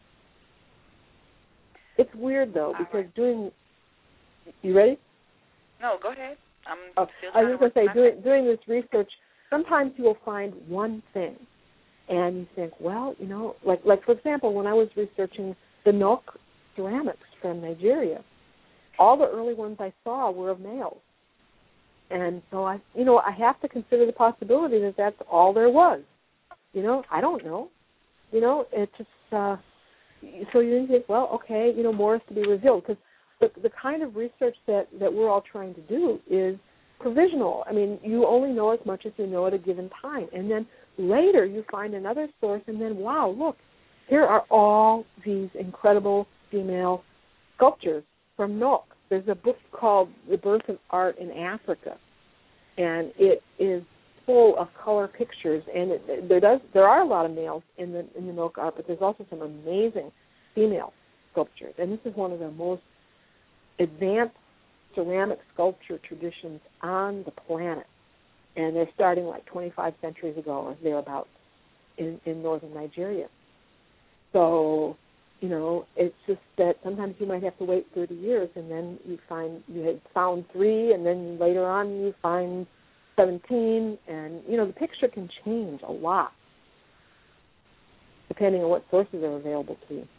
It's weird, though, because doing, you ready? No, go ahead. I'm oh, still I was just going to say, doing, doing this research, sometimes you will find one thing, and you think, well, you know, like, like for example, when I was researching the Nok ceramics from Nigeria, all the early ones I saw were of males. And so, I, you know, I have to consider the possibility that that's all there was. You know, I don't know. You know, it's just, uh, so you think, well, okay, you know, more is to be revealed. Because the, the kind of research that, that we're all trying to do is provisional. I mean, you only know as much as you know at a given time. And then later you find another source, and then, wow, look, here are all these incredible female sculptures from Nook. There's a book called The Birth of Art in Africa, and it is full of color pictures. And it, there does there are a lot of males in the in the Nook art, but there's also some amazing female sculptures. And this is one of the most advanced ceramic sculpture traditions on the planet. And they're starting like twenty-five centuries ago or thereabouts in, in northern Nigeria. So, you know, it's just that sometimes you might have to wait thirty years, and then you find you had found three, and then later on you find seventeen, and, you know, the picture can change a lot depending on what sources are available to you.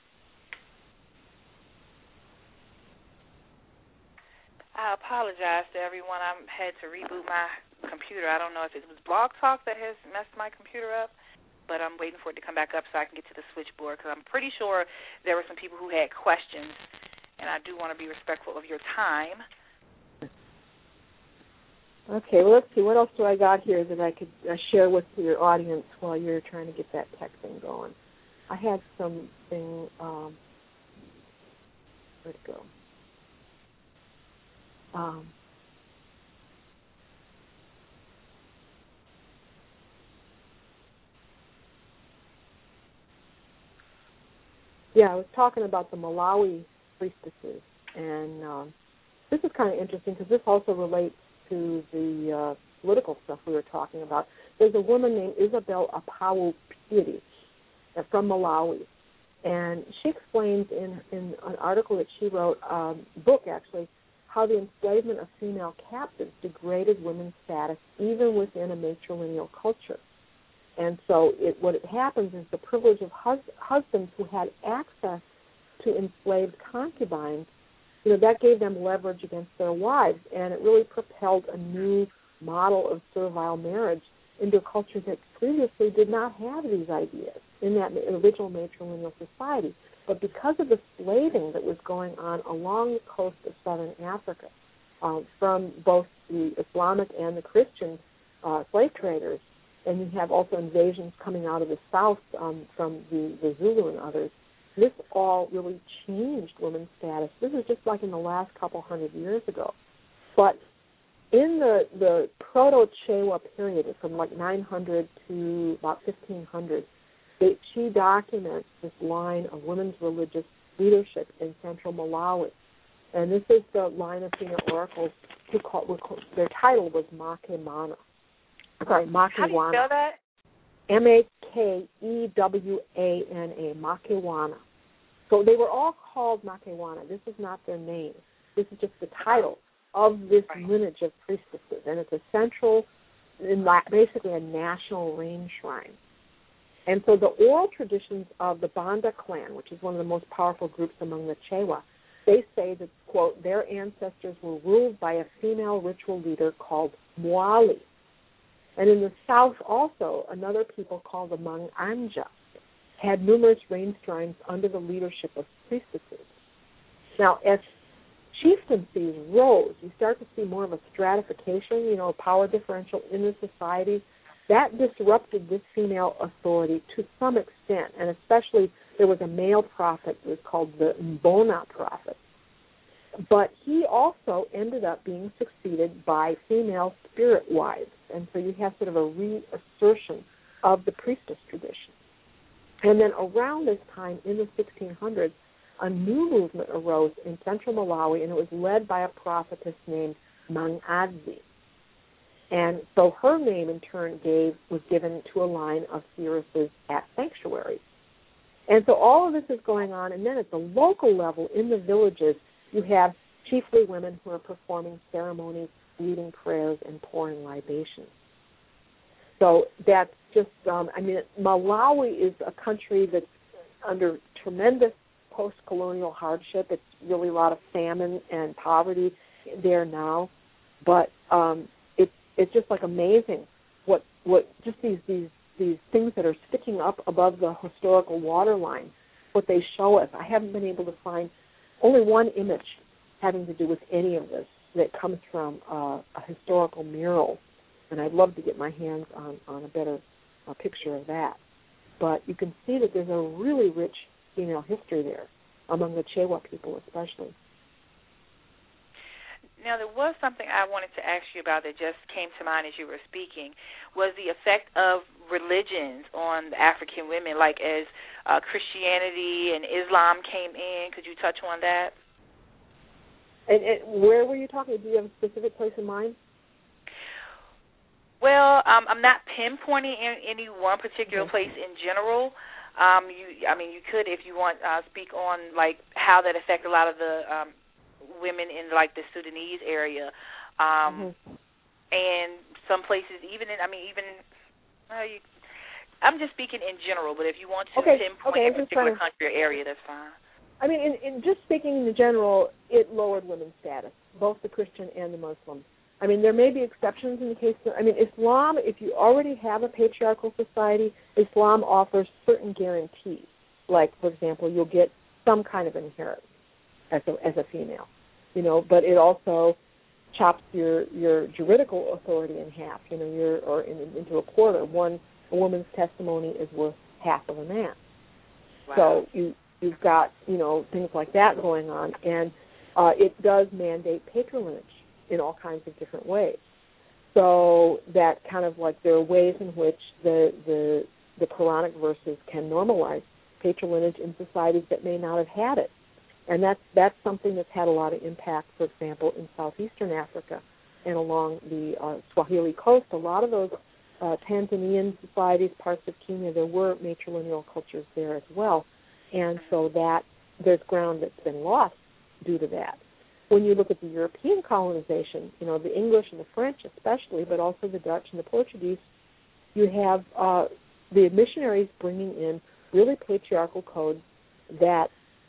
I apologize to everyone. I had to reboot my computer. I don't know if it was Blog Talk that has messed my computer up, but I'm waiting for it to come back up so I can get to the switchboard, because I'm pretty sure there were some people who had questions, and I do want to be respectful of your time. Okay, well, let's see. What else do I got here that I could uh, share with your audience while you're trying to get that tech thing going? I had something, um, where'd it go? Um, yeah, I was talking about the Malawi priestesses, and um, this is kind of interesting because this also relates to the uh, political stuff we were talking about. There's a woman named Isabel Apawu Piri from Malawi, and she explains in, in an article that she wrote, a um, book actually, how the enslavement of female captives degraded women's status even within a matrilineal culture. And so it, what it happens is the privilege of hus- husbands who had access to enslaved concubines, you know, that gave them leverage against their wives, and it really propelled a new model of servile marriage into a culture that previously did not have these ideas in that original matrilineal society. But because of the slaving that was going on along the coast of southern Africa, uh, from both the Islamic and the Christian uh, slave traders, and you have also invasions coming out of the south um, from the, the Zulu and others, this all really changed women's status. This is just like in the last couple hundred years ago. But in the, the proto-Chewa period, from like nine hundred to about fifteen hundred, They, she documents this line of women's religious leadership in central Malawi. And this is the line of female oracles who call, were called, their title was Makemana. Sorry, Makewana. How do you spell that? M A K E W A N A, Makewana. So they were all called Makewana. This is not their name. This is just the title of this right. lineage of priestesses. And it's a central, basically a national rain shrine. And so the oral traditions of the Banda clan, which is one of the most powerful groups among the Chewa, they say that, quote, their ancestors were ruled by a female ritual leader called Mwali. And in the south also, another people called the Manganja had numerous rain shrines under the leadership of priestesses. Now, as chieftaincies rose, you start to see more of a stratification, you know, power differential in the society. That disrupted this female authority to some extent, and especially there was a male prophet that was called the Mbona prophet. But he also ended up being succeeded by female spirit wives, and so you have sort of a reassertion of the priestess tradition. And then around this time, in the sixteen hundreds, a new movement arose in central Malawi, and it was led by a prophetess named Mangadzi. And so her name, in turn, gave was given to a line of seeresses at sanctuaries. And so all of this is going on, and then at the local level, in the villages, you have chiefly women who are performing ceremonies, reading prayers, and pouring libations. So that's just, um, I mean, Malawi is a country that's under tremendous post-colonial hardship. It's really a lot of famine and poverty there now. But um, it's it's just like amazing what what just these, these these things that are sticking up above the historical waterline, what they show us. I haven't been able to find only one image having to do with any of this that comes from uh, a historical mural, and I'd love to get my hands on, on a better uh, picture of that. But you can see that there's a really rich female history there, among the Chewa people especially. Now, there was something I wanted to ask you about that just came to mind as you were speaking, was the effect of religions on the African women, like as uh, Christianity and Islam came in. Could you touch on that? And, and where were you talking? Do you have a specific place in mind? Well, um, I'm not pinpointing in any one particular okay. place in general. Um, you, I mean, you could, if you want, uh, speak on like how that affected a lot of the um, women in like the Sudanese area, um, mm-hmm. and some places even in. I mean, even. Well, you, I'm just speaking in general, but if you want to okay. pinpoint okay, a particular country or area, that's fine. I mean, in, in just speaking in general, it lowered women's status, both the Christian and the Muslim. I mean, there may be exceptions in the case of, I mean, Islam, if you already have a patriarchal society, Islam offers certain guarantees. Like, for example, you'll get some kind of inheritance as a, as a female, you know, but it also chops your, your juridical authority in half, you know, your, or in, into a quarter. One, a woman's testimony is worth half of a man. Wow. So you, you've got, you know, things like that going on, and uh, it does mandate patronage in all kinds of different ways. So that kind of like there are ways in which the the, the Quranic verses can normalize patronage in societies that may not have had it. And that's, that's something that's had a lot of impact, for example, in southeastern Africa and along the uh, Swahili coast. A lot of those uh, Tanzanian societies, parts of Kenya, there were matrilineal cultures there as well. And so that there's ground that's been lost due to that. When you look at the European colonization, you know, the English and the French especially, but also the Dutch and the Portuguese, you have uh, the missionaries bringing in really patriarchal codes that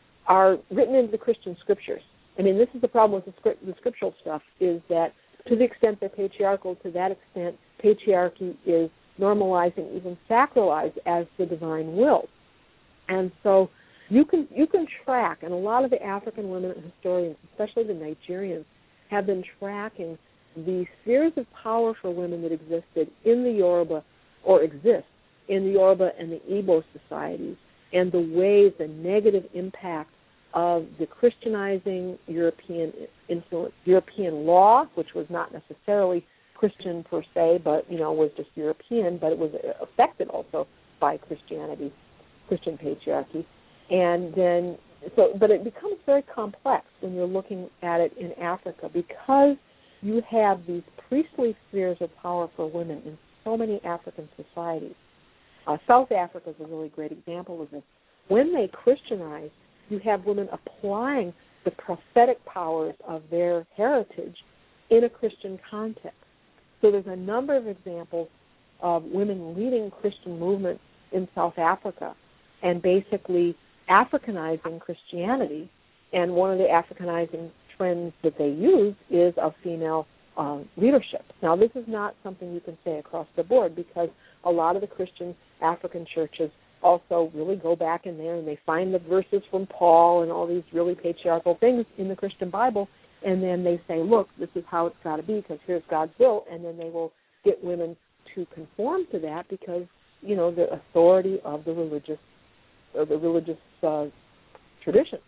are written into the Christian scriptures. I mean, this is the problem with the, script, the scriptural stuff, is that to the extent they're patriarchal, to that extent patriarchy is normalized and even sacralized as the divine will. And so You can you can track, and a lot of the African women historians, especially the Nigerians, have been tracking the spheres of power for women that existed in the Yoruba, or exist in the Yoruba and the Igbo societies, and the ways, the negative impact of the Christianizing European influence, European law, which was not necessarily Christian per se, but you know was just European, but it was affected also by Christianity, Christian patriarchy. And then, so, but it becomes very complex when you're looking at it in Africa because you have these priestly spheres of power for women in so many African societies. Uh, South Africa is a really great example of this. When they Christianize, you have women applying the prophetic powers of their heritage in a Christian context. So there's a number of examples of women leading Christian movements in South Africa and basically Africanizing Christianity, and one of the Africanizing trends that they use is of female uh, leadership. Now, this is not something you can say across the board because a lot of the Christian African churches also really go back in there and they find the verses from Paul and all these really patriarchal things in the Christian Bible, and then they say, look, this is how it's got to be because here's God's will, and then they will get women to conform to that because, you know, the authority of the religious or the religious uh, tradition.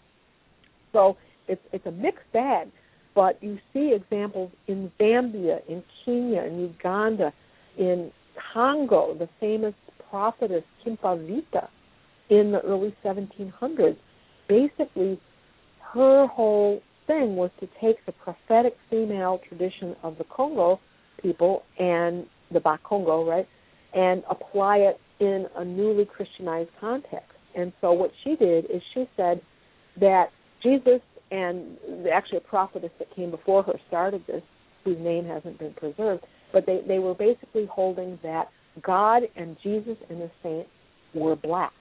So it's it's a mixed bag, but you see examples in Zambia, in Kenya, in Uganda, in Congo, the famous prophetess Kimpavita in the early seventeen hundreds. Basically, her whole thing was to take the prophetic female tradition of the Congo people and the Bakongo, right, and apply it in a newly Christianized context. And so what she did is she said that Jesus and actually a prophetess that came before her started this, whose name hasn't been preserved, but they, they were basically holding that God and Jesus and the saints were black.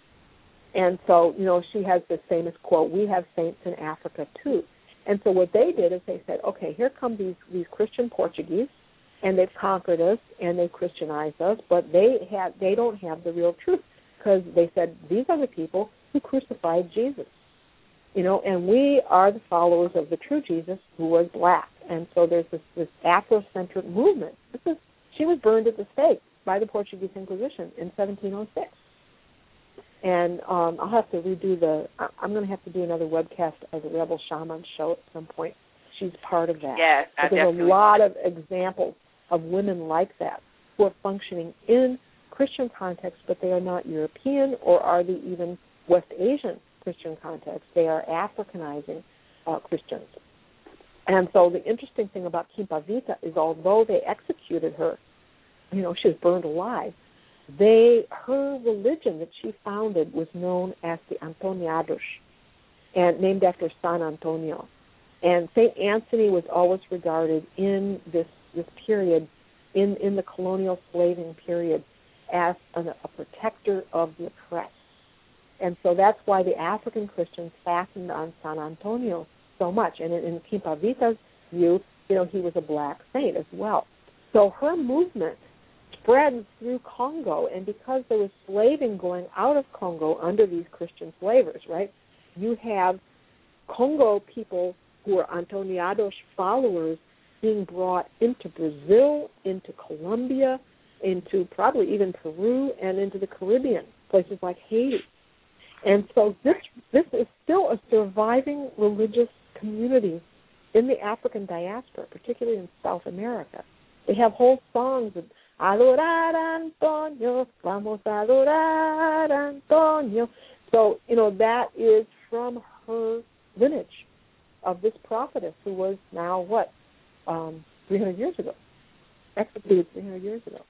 And so, you know, she has this famous quote, we have saints in Africa too. And so what they did is they said, okay, here come these, these Christian Portuguese, and they've conquered us and they've Christianized us, but they have they don't have the real truth. Because they said, these are the people who crucified Jesus. You know, and we are the followers of the true Jesus who was black. And so there's this, this Afrocentric movement. This is, she was burned at the stake by the Portuguese Inquisition in seventeen oh six. And um, I'll have to redo the, I'm going to have to do another webcast of the Rebel Shaman show at some point. She's part of that. Yes, I but there's definitely a lot of examples of women like that who are functioning in Christian context, but they are not European or are they even West Asian Christian context. They are Africanizing uh, Christians. And so the interesting thing about Quimpa-Vita is although they executed her, you know, she was burned alive, they, her religion that she founded was known as the Antoniados, and named after San Antonio. And Saint Anthony was always regarded in this this period, in, in the colonial slaving period, as an, a protector of the oppressed. And so that's why the African Christians fastened on San Antonio so much. And in, in Quimpa-Vita's view, you know, he was a black saint as well. So her movement spread through Congo, and because there was slaving going out of Congo under these Christian slavers, right, you have Congo people who are Antoniados followers being brought into Brazil, into Colombia, into probably even Peru, and into the Caribbean, places like Haiti. And so this this is still a surviving religious community in the African diaspora, particularly in South America. They have whole songs of Adorar Antonio, vamos a adorar Antonio. So, you know, that is from her lineage of this prophetess who was now, what, um, three hundred years ago, executed three hundred years ago.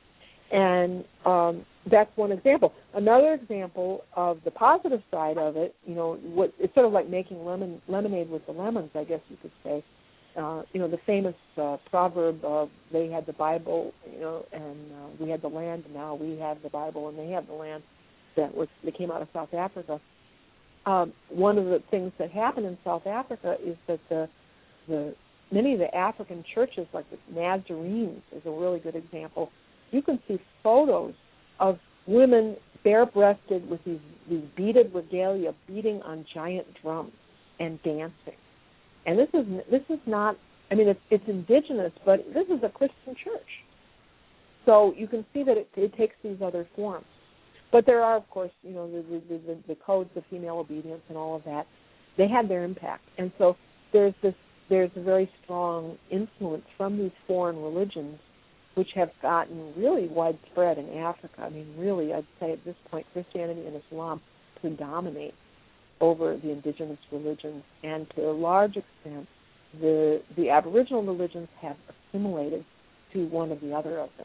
And um, that's one example. Another example of the positive side of it, you know, what it's sort of like making lemon lemonade with the lemons, I guess you could say. Uh, you know, the famous uh, proverb of they had the Bible, you know, and uh, we had the land, and now we have the Bible, and they have the land that was that came out of South Africa. Um, one of the things that happened in South Africa is that the the many of the African churches, like the Nazarenes, is a really good example. You can see photos of women bare-breasted with these, these beaded regalia beating on giant drums and dancing. And this is this is not, I mean, it's, it's indigenous, but this is a Christian church. So you can see that it, it takes these other forms. But there are, of course, you know, the, the, the, the codes of female obedience and all of that. They had their impact. And so there's this there's a very strong influence from these foreign religions which have gotten really widespread in Africa. I mean, really, I'd say at this point, Christianity and Islam predominate over the indigenous religions, and to a large extent, the the Aboriginal religions have assimilated to one or the other of them.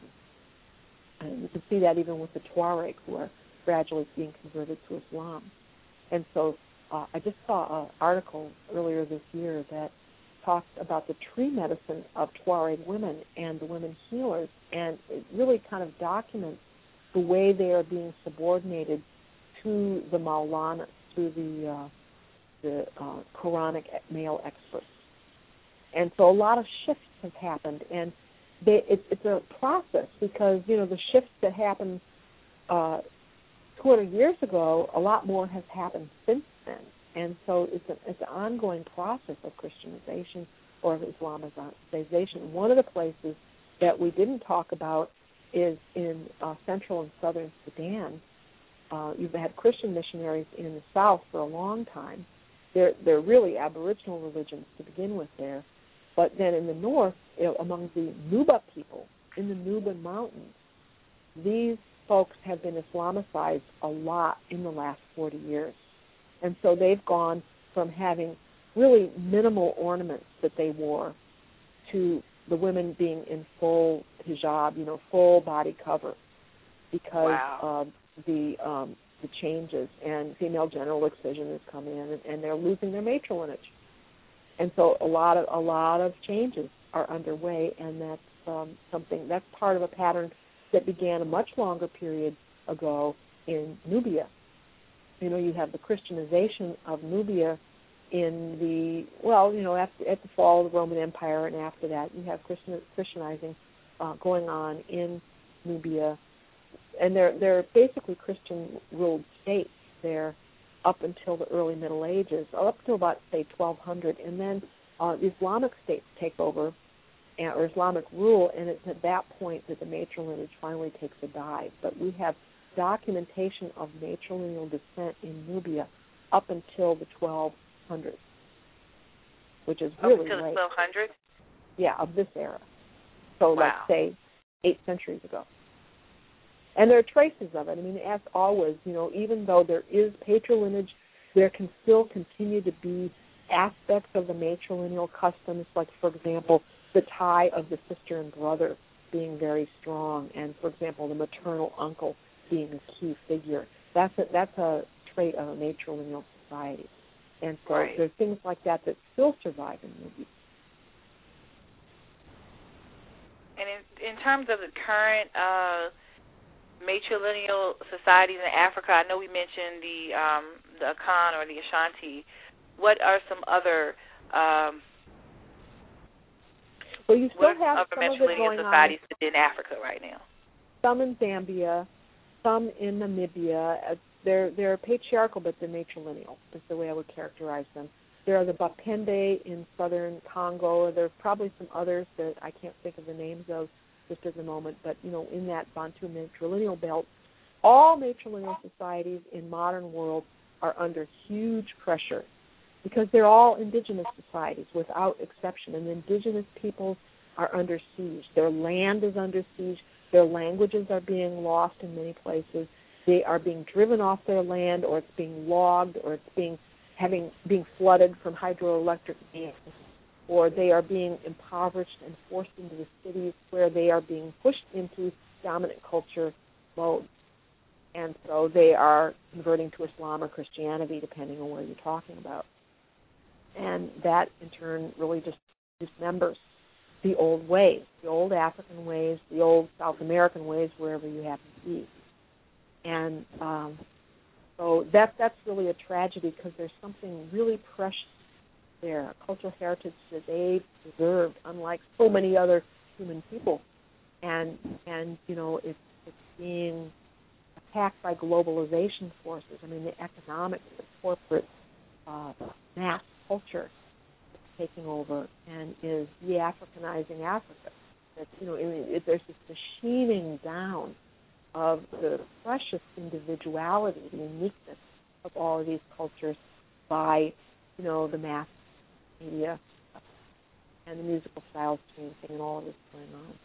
And you can see that even with the Tuareg, who are gradually being converted to Islam. And so uh, I just saw an article earlier this year that talked about the tree medicine of Tuareg women and the women healers, and it really kind of documents the way they are being subordinated to the Maulanas, to the uh, the uh, Quranic male experts. And so a lot of shifts have happened, and they, it, it's a process because, you know, the shifts that happened uh, two hundred years ago, a lot more has happened since then. And so it's, a, it's an ongoing process of Christianization or of Islamization. One of the places that we didn't talk about is in uh, central and southern Sudan. Uh, you've had Christian missionaries in the south for a long time. They're, they're really Aboriginal religions to begin with there. But then in the north, you know, among the Nuba people in the Nuba Mountains, these folks have been Islamicized a lot in the last forty years. And so they've gone from having really minimal ornaments that they wore to the women being in full hijab, you know, full body cover, because wow. of the um, the changes, and female genital excision has come in, and, and they're losing their matrillineage. And so a lot of a lot of changes are underway, and that's um, something that's part of a pattern that began a much longer period ago in Nubia. You know, you have the Christianization of Nubia in the, well, you know, after, at the fall of the Roman Empire, and after that you have Christian, Christianizing uh, going on in Nubia. And they're, they're basically Christian-ruled states. They're up until the early Middle Ages, up to about, say, twelve hundred. And then uh, the Islamic states take over, or Islamic rule, and it's at that point that the matrilineage finally takes a dive. But we have documentation of matrilineal descent in Nubia up until the twelve hundreds, which is really up until late. the twelve hundreds? Yeah, of this era. So wow. let's say eight centuries ago. And there are traces of it. I mean, as always, you know, even though there is patrilineage, there can still continue to be aspects of the matrilineal customs, like, for example, the tie of the sister and brother being very strong, and, for example, the maternal uncle being a key figure. That's a, that's a trait of a matrilineal society. And so right. there's things like that that still survive in movies. And in, in terms of the current uh, matrilineal societies in Africa, I know we mentioned the um, the Akan or the Ashanti. What are some other um, well, you still what are have some some other of it going matrilineal societies on. within Africa right now? Some in Zambia, some in Namibia. Uh, they're they're patriarchal, but they're matrilineal. Is the way I would characterize them. There are the Bapende in southern Congo. There's probably some others that I can't think of the names of just at the moment, but, you know, in that Bantu matrilineal belt, all matrilineal societies in modern world are under huge pressure because they're all indigenous societies without exception, and indigenous peoples are under siege. Their land is under siege. Their languages are being lost in many places. They are being driven off their land, or it's being logged, or it's being having being flooded from hydroelectric dams, or they are being impoverished and forced into the cities where they are being pushed into dominant culture mode. And so they are converting to Islam or Christianity, depending on what you're talking about. And that, in turn, really just dismembers the old ways, the old African ways, the old South American ways, wherever you happen to be. And um, so that that's really a tragedy because there's something really precious there, a cultural heritage that they deserved, unlike so many other human people. And, and you know, it's, it's being attacked by globalization forces. I mean, the economic, the corporate uh, mass culture is taking over and is de-Africanizing Africa. It's, you know, it, it, there's this machining down of the precious individuality, the uniqueness of all of these cultures by, you know, the mass media and the musical styles changing and all of this going on.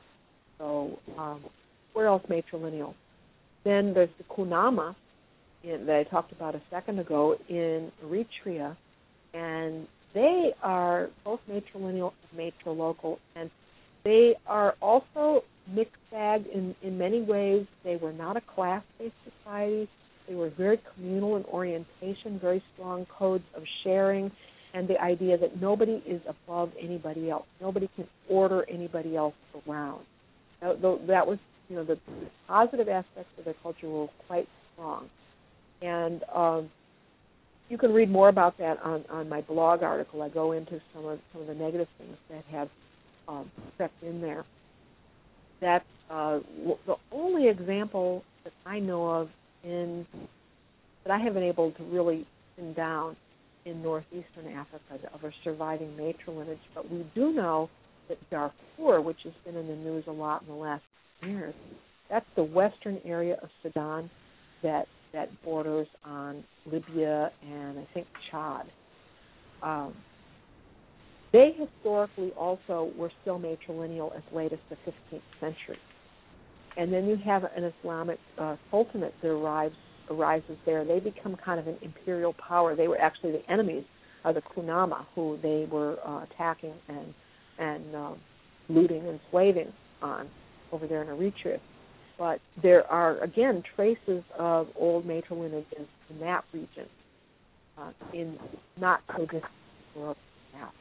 So um, where else matrilineal? Then there's the Kunama in, that I talked about a second ago in Eritrea, and they are both matrilineal and matrilocal, and they are also mixed bag in, in many ways. They were not a class-based society. They were very communal in orientation, very strong codes of sharing, and the idea that nobody is above anybody else. Nobody can order anybody else around. That, that was, you know, the positive aspects of their culture were quite strong. And um, you can read more about that on, on my blog article. I go into some of some of the negative things that have um, crept in there. That's uh, the only example that I know of in that I have been able to really pin down in northeastern Africa of a surviving matrilineage. But we do know that Darfur, which has been in the news a lot in the last years, that's the western area of Sudan that that borders on Libya and I think Chad. Um, they historically also were still matrilineal as late as the fifteenth century. And then you have an Islamic uh, sultanate that arrives, arises there. They become kind of an imperial power. They were actually the enemies of the Kunama, who they were uh, attacking and and um, looting and slaving on over there in Eritrea. But there are, again, traces of old matrilineages in that region, uh, in not so distant Europe now.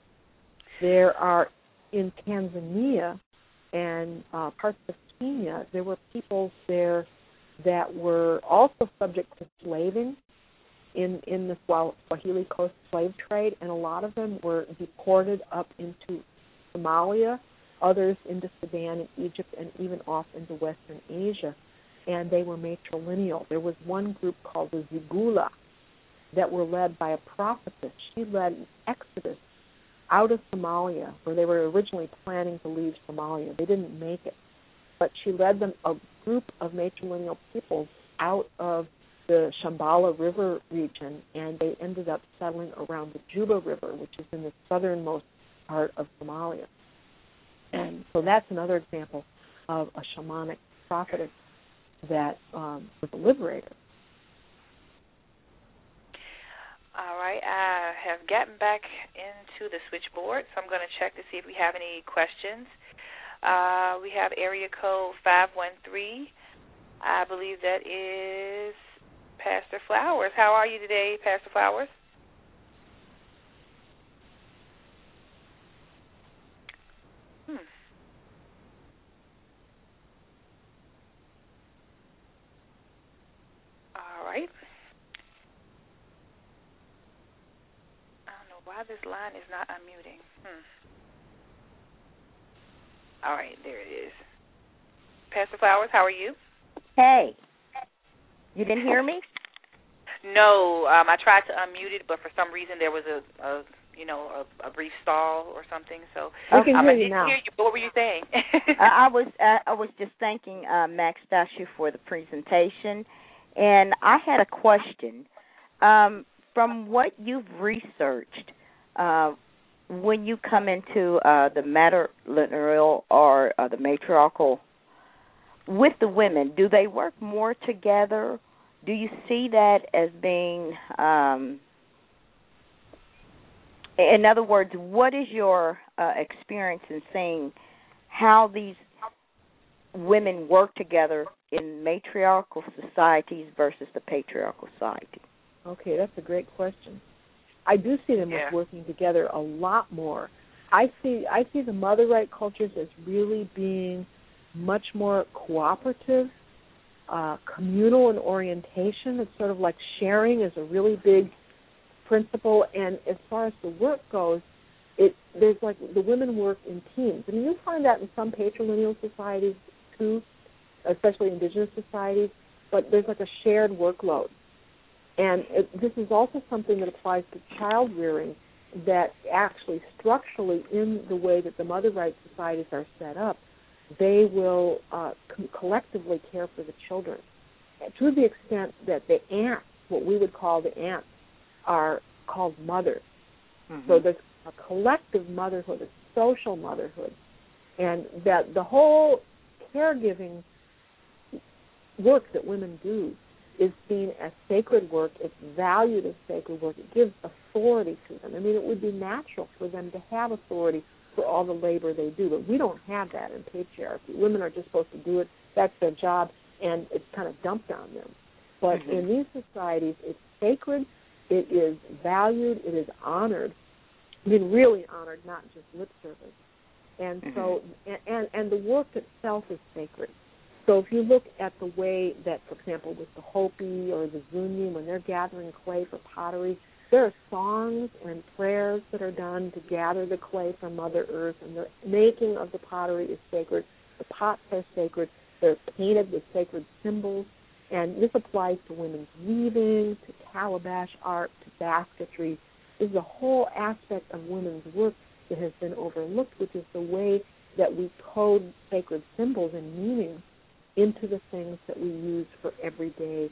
There are, in Tanzania and uh, parts of Kenya, there were peoples there that were also subject to slaving in, in the Swahili Coast slave trade, and a lot of them were deported up into Somalia, others into Sudan and Egypt, and even off into Western Asia, and they were matrilineal. There was one group called the Zigula, that were led by a prophetess. She led an exodus out of Somalia, where they were originally planning to leave Somalia. They didn't make it. But she led them, a group of matrilineal peoples, out of the Shambhala River region, and they ended up settling around the Juba River, which is in the southernmost part of Somalia. And so that's another example of a shamanic prophetess that um, was a liberator. All right, I have gotten back into the switchboard, so I'm going to check to see if we have any questions. Uh, we have area code five one three. I believe that is Pastor Flowers. How are you today, Pastor Flowers? Hmm. All right. I don't know why this line is not unmuting. Hmm. All right, there it is. Pastor Flowers, how are you? Hey. You didn't hear me? No, um, I tried to unmute it, but for some reason there was a, a you know, a, a brief stall or something. So we can um, hear I you didn't now. hear you. What were you saying? I, I was uh, I was just thanking uh, Max Dasher for the presentation, and I had a question. Um, from what you've researched, uh, when you come into uh, the matrilineal or uh, the matriarchal with the women, do they work more together? Do you see that as being, um, in other words, what is your uh, experience in seeing how these women work together in matriarchal societies versus the patriarchal society? Okay, that's a great question. I do see them yeah. working together a lot more. I see I see the mother right cultures as really being much more cooperative, uh, communal in orientation. It's sort of like sharing is a really big principle. And as far as the work goes, it there's like the women work in teams. I mean, you find that in some patrilineal societies too, especially indigenous societies. But there's like a shared workload. And it, this is also something that applies to child rearing, that actually structurally in the way that the mother rights societies are set up, they will uh, co- collectively care for the children to the extent that the aunts, what we would call the aunts, are called mothers. Mm-hmm. So there's a collective motherhood, a social motherhood, and that the whole caregiving work that women do is seen as sacred work. It's valued as sacred work. It gives authority to them. I mean, it would be natural for them to have authority for all the labor they do, but we don't have that in patriarchy. Women are just supposed to do it. That's their job, and it's kind of dumped on them. But mm-hmm. in these societies, it's sacred, it is valued, it is honored. I mean, really honored, not just lip service. And mm-hmm. so, and, and the work itself is sacred. So if you look at the way that, for example, with the Hopi or the Zuni, when they're gathering clay for pottery, there are songs and prayers that are done to gather the clay from Mother Earth, and the making of the pottery is sacred. The pots are sacred. They're painted with sacred symbols, and this applies to women's weaving, to calabash art, to basketry. This is a whole aspect of women's work that has been overlooked, which is the way that we code sacred symbols and meanings into the things that we use for everyday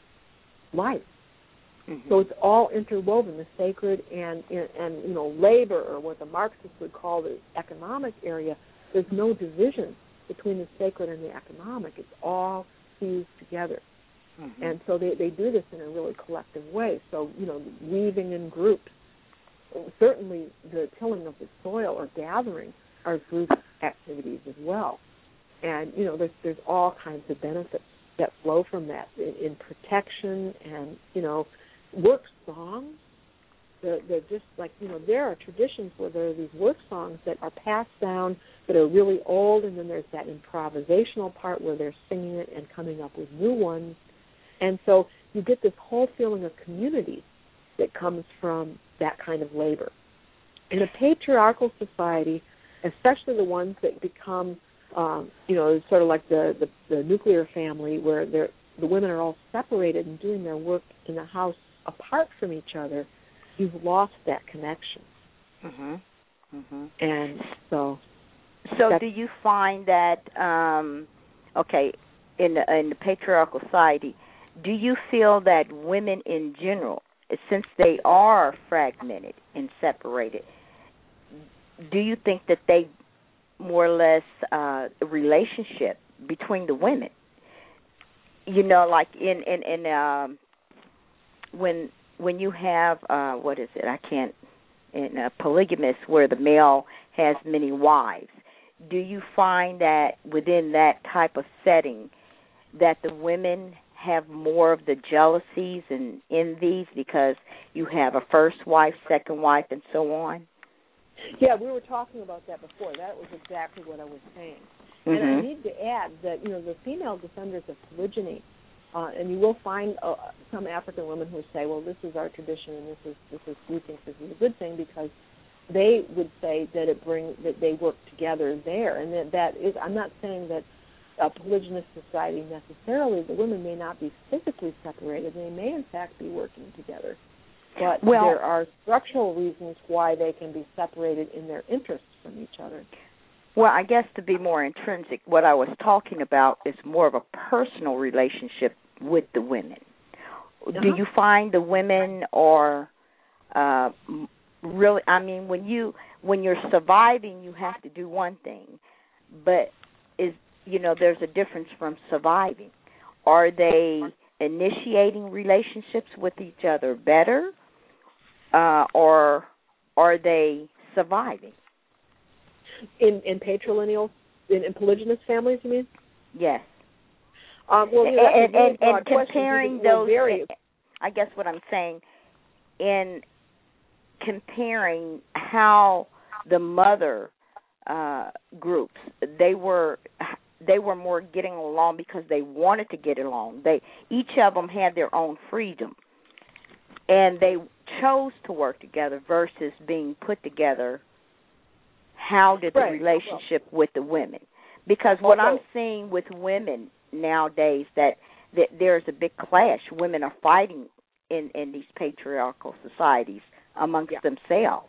life. Mm-hmm. So it's all interwoven, the sacred and, and, and, you know, labor, or what the Marxists would call the economic area. There's no division between the sacred and the economic. It's all fused together. Mm-hmm. And so they, they do this in a really collective way. So, you know, weaving in groups. Certainly the tilling of the soil or gathering are group activities as well. And, you know, there's, there's all kinds of benefits that flow from that in, in protection and, you know, work songs. They're, they're just like, you know, there are traditions where there are these work songs that are passed down that are really old, and then there's that improvisational part where they're singing it and coming up with new ones. And so you get this whole feeling of community that comes from that kind of labor. In a patriarchal society, especially the ones that become Um, you know, it's sort of like the, the, the nuclear family where they're, the women are all separated and doing their work in the house apart from each other, you've lost that connection. Mhm. Mhm. And so, so do you find that um, okay, in the, in the patriarchal society, do you feel that women in general, since they are fragmented and separated, do you think that they more or less uh, a relationship between the women? You know, like in in in um, when when you have uh, what is it? I can't. In a polygamous, where the male has many wives, do you find that within that type of setting that the women have more of the jealousies and envies because you have a first wife, second wife, and so on? Yeah, we were talking about that before. That was exactly what I was saying. Mm-hmm. And I need to add that, you know, the female defenders of polygyny, uh, and you will find uh, some African women who say, well, this is our tradition and this is, this is, we think this is a good thing, because they would say that it brings, that they work together there. And that, that is, I'm not saying that a polygynous society necessarily, the women may not be physically separated. They may, in fact, be working together. But well, there are structural reasons why they can be separated in their interests from each other. Well, I guess to be more intrinsic, what I was talking about is more of a personal relationship with the women. Uh-huh. Do you find the women are uh, really, I mean, when, you, when you're surviving, you have to do one thing, but is you know, there's a difference from surviving. Are they initiating relationships with each other better, uh, or are they surviving? In in patrilineal, in, in polygynous families, you mean? Yes. Um, well, you know, and, really and, and comparing those, vary. I guess what I'm saying, in comparing how the mother uh, groups, they were they were more getting along because they wanted to get along. They each of them had their own freedom, and they chose to work together versus being put together. How did the right. relationship well, with the women? Because what also, I'm seeing with women nowadays, that, that there's a big clash. Women are fighting in, in these patriarchal societies amongst yeah. themselves.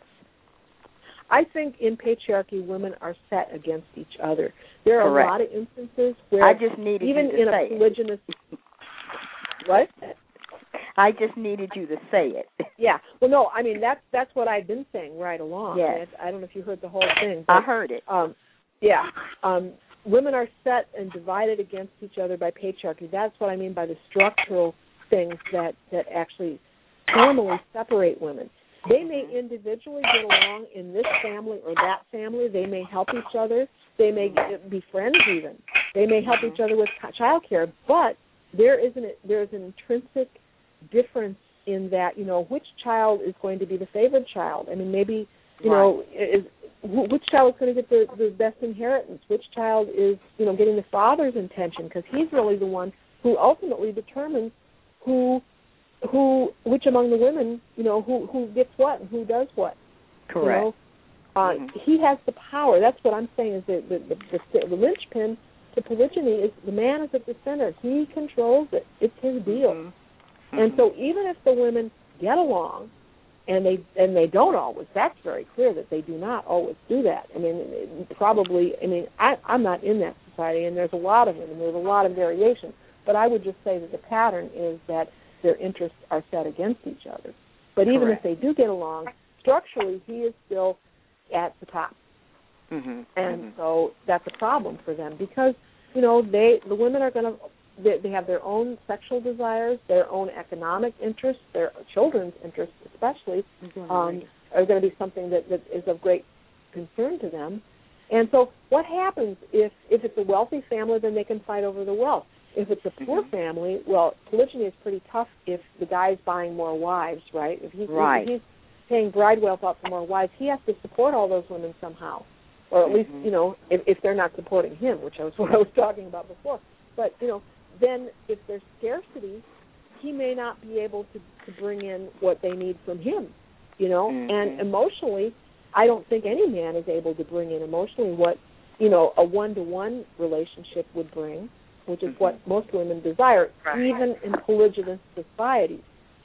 I think in patriarchy, women are set against each other. There are Correct. a lot of instances where I just needed even you to in say a polygynous it. What? I just needed you to say it. Yeah. Well, no, I mean, that's that's what I've been saying right along. Yes. I don't know if you heard the whole thing. But, I heard it. Um, yeah. Um, women are set and divided against each other by patriarchy. That's what I mean by the structural things that, that actually formally separate women. They may individually get along in this family or that family. They may help each other. They may be friends even. They may help each other with child care. But there is an, there's an intrinsic difference in that, you know, which child is going to be the favored child. I mean, maybe, you right. know, is, which child is going to get the, the best inheritance? Which child is, you know, getting the father's attention? Because he's really the one who ultimately determines who, who, which among the women, you know, who, who gets what and who does what. Correct. You know? uh, mm-hmm. He has the power. That's what I'm saying is that the, the, the, the linchpin to polygyny is the man is at the center. He controls it. It's his deal. Mm-hmm. And so even if the women get along, and they and they don't always, that's very clear that they do not always do that. I mean, probably, I mean, I, I'm not in that society, and there's a lot of them, and there's a lot of variation. But I would just say that the pattern is that their interests are set against each other. But even Correct. if they do get along, structurally, he is still at the top. Mm-hmm. And mm-hmm. so that's a problem for them because, you know, they the women are going to, They, they have their own sexual desires, their own economic interests, their children's interests especially, mm-hmm. um, are going to be something that, that is of great concern to them. And so what happens if, if it's a wealthy family, then they can fight over the wealth. If it's a poor mm-hmm. family, well, polygyny is pretty tough if the guy's buying more wives, right? If he's, right. if he's paying bride wealth out for more wives, he has to support all those women somehow. Or at mm-hmm. least, you know, if, if they're not supporting him, which was what I was talking about before. But, you know, then if there's scarcity, he may not be able to, to bring in what they need from him, you know. Mm-hmm. And emotionally, I don't think any man is able to bring in emotionally what, you know, a one-to-one relationship would bring, which is mm-hmm. what most women desire, right. even in polygynous societies.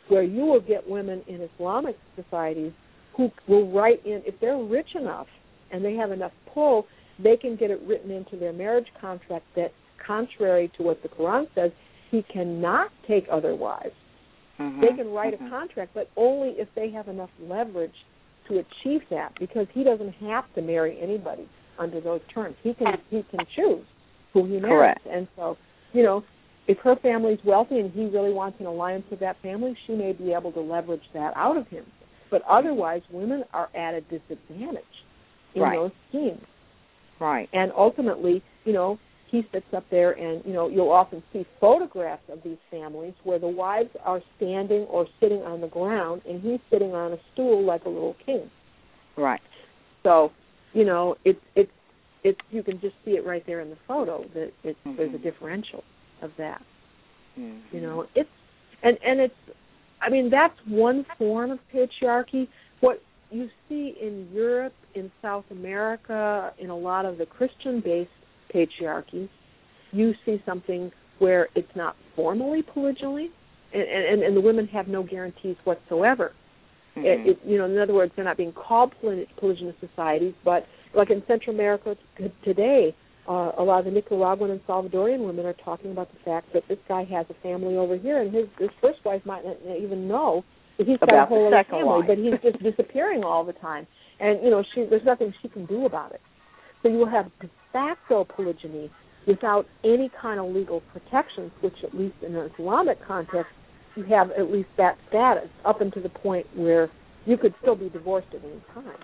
where you will get women in Islamic societies who will write in, if they're rich enough and they have enough pull, they can get it written into their marriage contract that, contrary to what the Quran says, he cannot take other wives. Mm-hmm. They can write mm-hmm. a contract, but only if they have enough leverage to achieve that, because he doesn't have to marry anybody under those terms. He can he can choose who he marries. Correct. And so, you know, if her family's wealthy and he really wants an alliance with that family, she may be able to leverage that out of him. But otherwise, women are at a disadvantage in right. those schemes. Right. And ultimately, you know, he sits up there and, you know, you'll often see photographs of these families where the wives are standing or sitting on the ground and he's sitting on a stool like a little king. Right. So, you know, it's it's it's you can just see it right there in the photo that it, mm-hmm. there's a differential of that. Mm-hmm. You know, it's and and it's I mean that's one form of patriarchy. What you see in Europe, in South America, in a lot of the Christian-based patriarchies, you see something where it's not formally polygyny, and, and, and the women have no guarantees whatsoever. Mm-hmm. It, it, you know, in other words, they're not being called poly- polygynous societies, but like in Central America t- today, uh, a lot of the Nicaraguan and Salvadorian women are talking about the fact that this guy has a family over here, and his, his first wife might not even know that he's got about a whole the other second family, wife. but he's just disappearing all the time. And, you know, she, there's nothing she can do about it. So you will have de facto polygyny without any kind of legal protections, which at least in an Islamic context, you have at least that status up until the point where you could still be divorced at any time.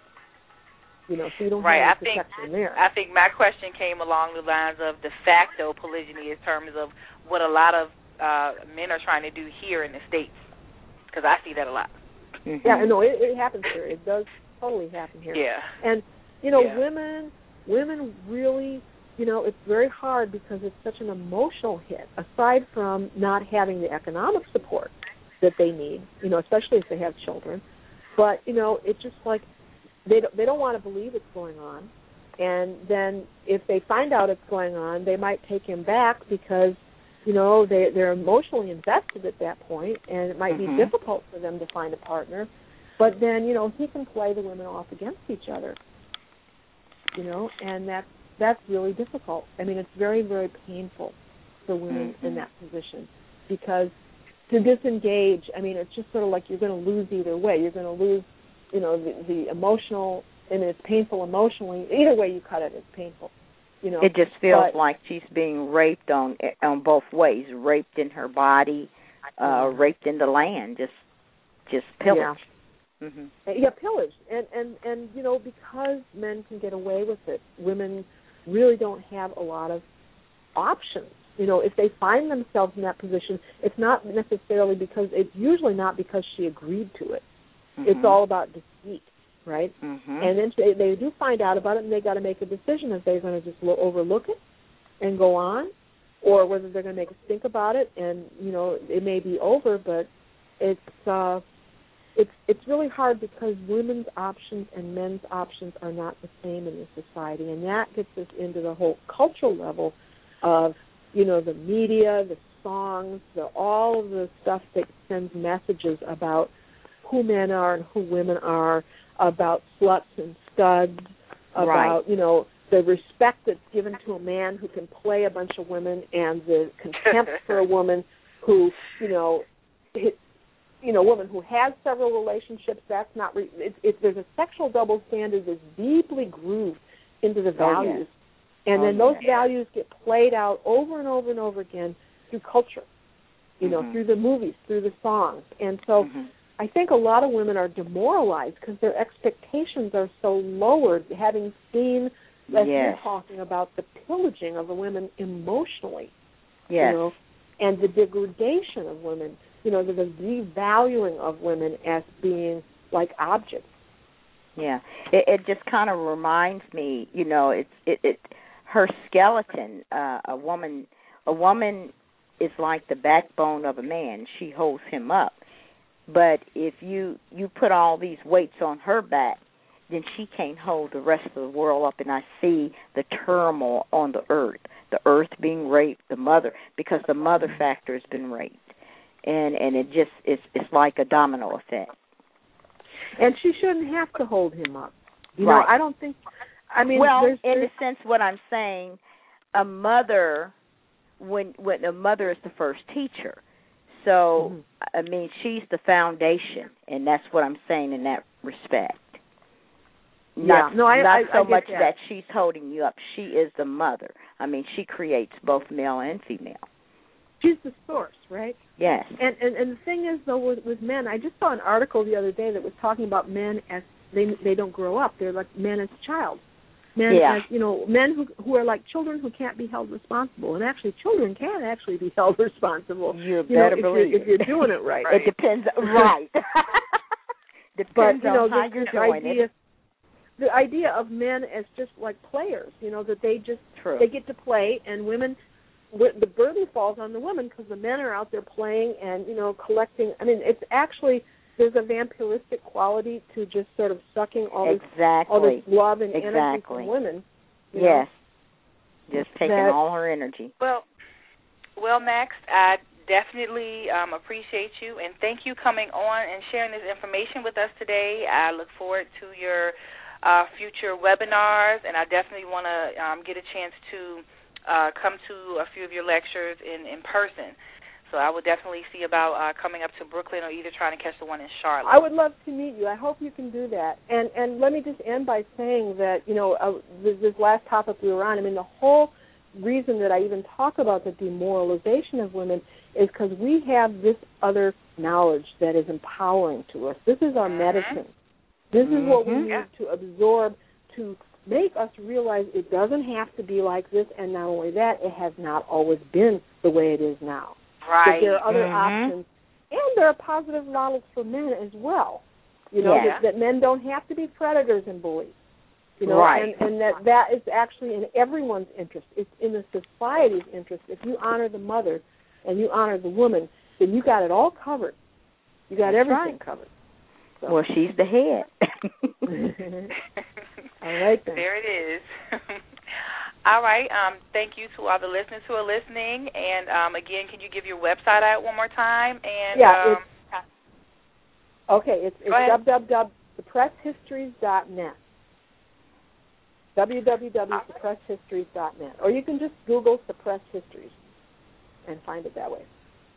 You know, so you don't right. have I any think, protection there. I think my question came along the lines of de facto polygyny in terms of what a lot of uh, men are trying to do here in the States, because I see that a lot. Mm-hmm. Yeah, no, it, it happens here. It does totally happen here. Yeah. And, you know, yeah. women, women really, you know, it's very hard because it's such an emotional hit, aside from not having the economic support that they need, you know, especially if they have children. But, you know, it's just like they don't, they don't want to believe it's going on. And then if they find out it's going on, they might take him back because, you know, they, they're emotionally invested at that point, and it might mm-hmm. be difficult for them to find a partner. But then, you know, he can play the women off against each other, you know, and that's, that's really difficult. I mean, it's very, very painful for women mm-hmm. in that position because to disengage, I mean, it's just sort of like you're going to lose either way. You're going to lose, you know, the, the emotional, and it's painful emotionally. Either way you cut it, it's painful. You know, it just feels but, like she's being raped on on both ways, raped in her body, uh, mm-hmm. raped in the land, just just pillaged. Yeah. Mm-hmm. Yeah, pillaged. And, and, and, you know, because men can get away with it, women really don't have a lot of options. You know, if they find themselves in that position, it's not necessarily because, it's usually not because she agreed to it. Mm-hmm. It's all about deceit, right? Mm-hmm. And then they, they do find out about it, and they got to make a decision if they're going to just lo- overlook it and go on, or whether they're going to make us think about it, and, you know, it may be over, but it's, uh, It's it's really hard because women's options and men's options are not the same in this society, and that gets us into the whole cultural level of, you know, the media, the songs, the all of the stuff that sends messages about who men are and who women are, about sluts and studs, about, right. you know, the respect that's given to a man who can play a bunch of women and the contempt for a woman who, you know, hit, you know, a woman who has several relationships, that's not, re- it, it, there's a sexual double standard that's deeply grooved into the values. Oh, yes. And oh, then those yes. values get played out over and over and over again through culture, you know, mm-hmm. through the movies, through the songs. And so mm-hmm. I think a lot of women are demoralized because their expectations are so lowered, having seen, as yes. you're talking about, the pillaging of the women emotionally, yes. you know, and the degradation of women. You know, the, the devaluing of women as being like objects. Yeah, it, it just kind of reminds me, you know, it's it, it her skeleton. Uh, a woman, a woman is like the backbone of a man. She holds him up. But if you you put all these weights on her back, then she can't hold the rest of the world up. And I see the turmoil on the earth, the earth being raped, the mother, because the mother factor has been raped. and and it just it's it's like a domino effect. And she shouldn't have to hold him up. You right. know, I don't think. I mean, well, there's, in there's, the sense, what I'm saying, a mother, when when a mother is the first teacher, so mm-hmm. I mean, she's the foundation, and that's what I'm saying in that respect. Not, yeah. no, I, not I, so I much that. that she's holding you up. She is the mother. I mean, she creates both male and female. She's the source, right? Yes. And and, and the thing is, though, with, with men, I just saw an article the other day that was talking about men as they they don't grow up. They're like men as child. Men yeah. as, you know, men who who are like children who can't be held responsible. And actually, children can actually be held responsible. You, you better know, believe if you're, if you're doing it right. It depends. Right. Depends but, you know, on how this, you're this doing idea, it. The idea of men as just like players, you know, that they just True. they get to play, and women, the burden falls on the women because the men are out there playing and, you know, collecting. I mean, it's actually, there's a vampiristic quality to just sort of sucking all this, exactly. all this love and exactly. energy from women. You yes. know? Just taking that, all her energy. Well, well, Max, I definitely um, appreciate you, and thank you coming on and sharing this information with us today. I look forward to your uh, future webinars, and I definitely want to um, get a chance to uh, come to a few of your lectures in, in person. So I would definitely see about uh, coming up to Brooklyn or either trying to catch the one in Charlotte. I would love to meet you. I hope you can do that. And and let me just end by saying that, you know, uh, this, this last topic we were on, I mean, the whole reason that I even talk about the demoralization of women is because we have this other knowledge that is empowering to us. This is our mm-hmm. medicine. This mm-hmm. is what we need yeah. to absorb to make us realize it doesn't have to be like this, and not only that, it has not always been the way it is now. Right. That there are other mm-hmm. options, and there are positive models for men as well. You know, yeah. that, that men don't have to be predators and bullies. You know, right. and, and that that is actually in everyone's interest. It's in the society's interest. If you honor the mother and you honor the woman, then you got it all covered. You got That's everything right. covered. So. Well, she's the head. All right, then. There it is. All right. Um, thank you to all the listeners who are listening. And, um, again, can you give your website out one more time? And Yeah. Um, it's, okay. It's, it's w w w dot suppress histories dot net. w w w dot suppress histories dot net. Or you can just Google Suppress Histories and find it that way.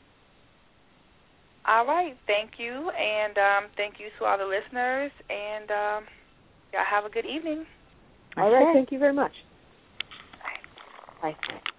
All right. Thank you. And um, thank you to all the listeners. And um, y'all have a good evening. All right. Thank you very much. Bye. Bye.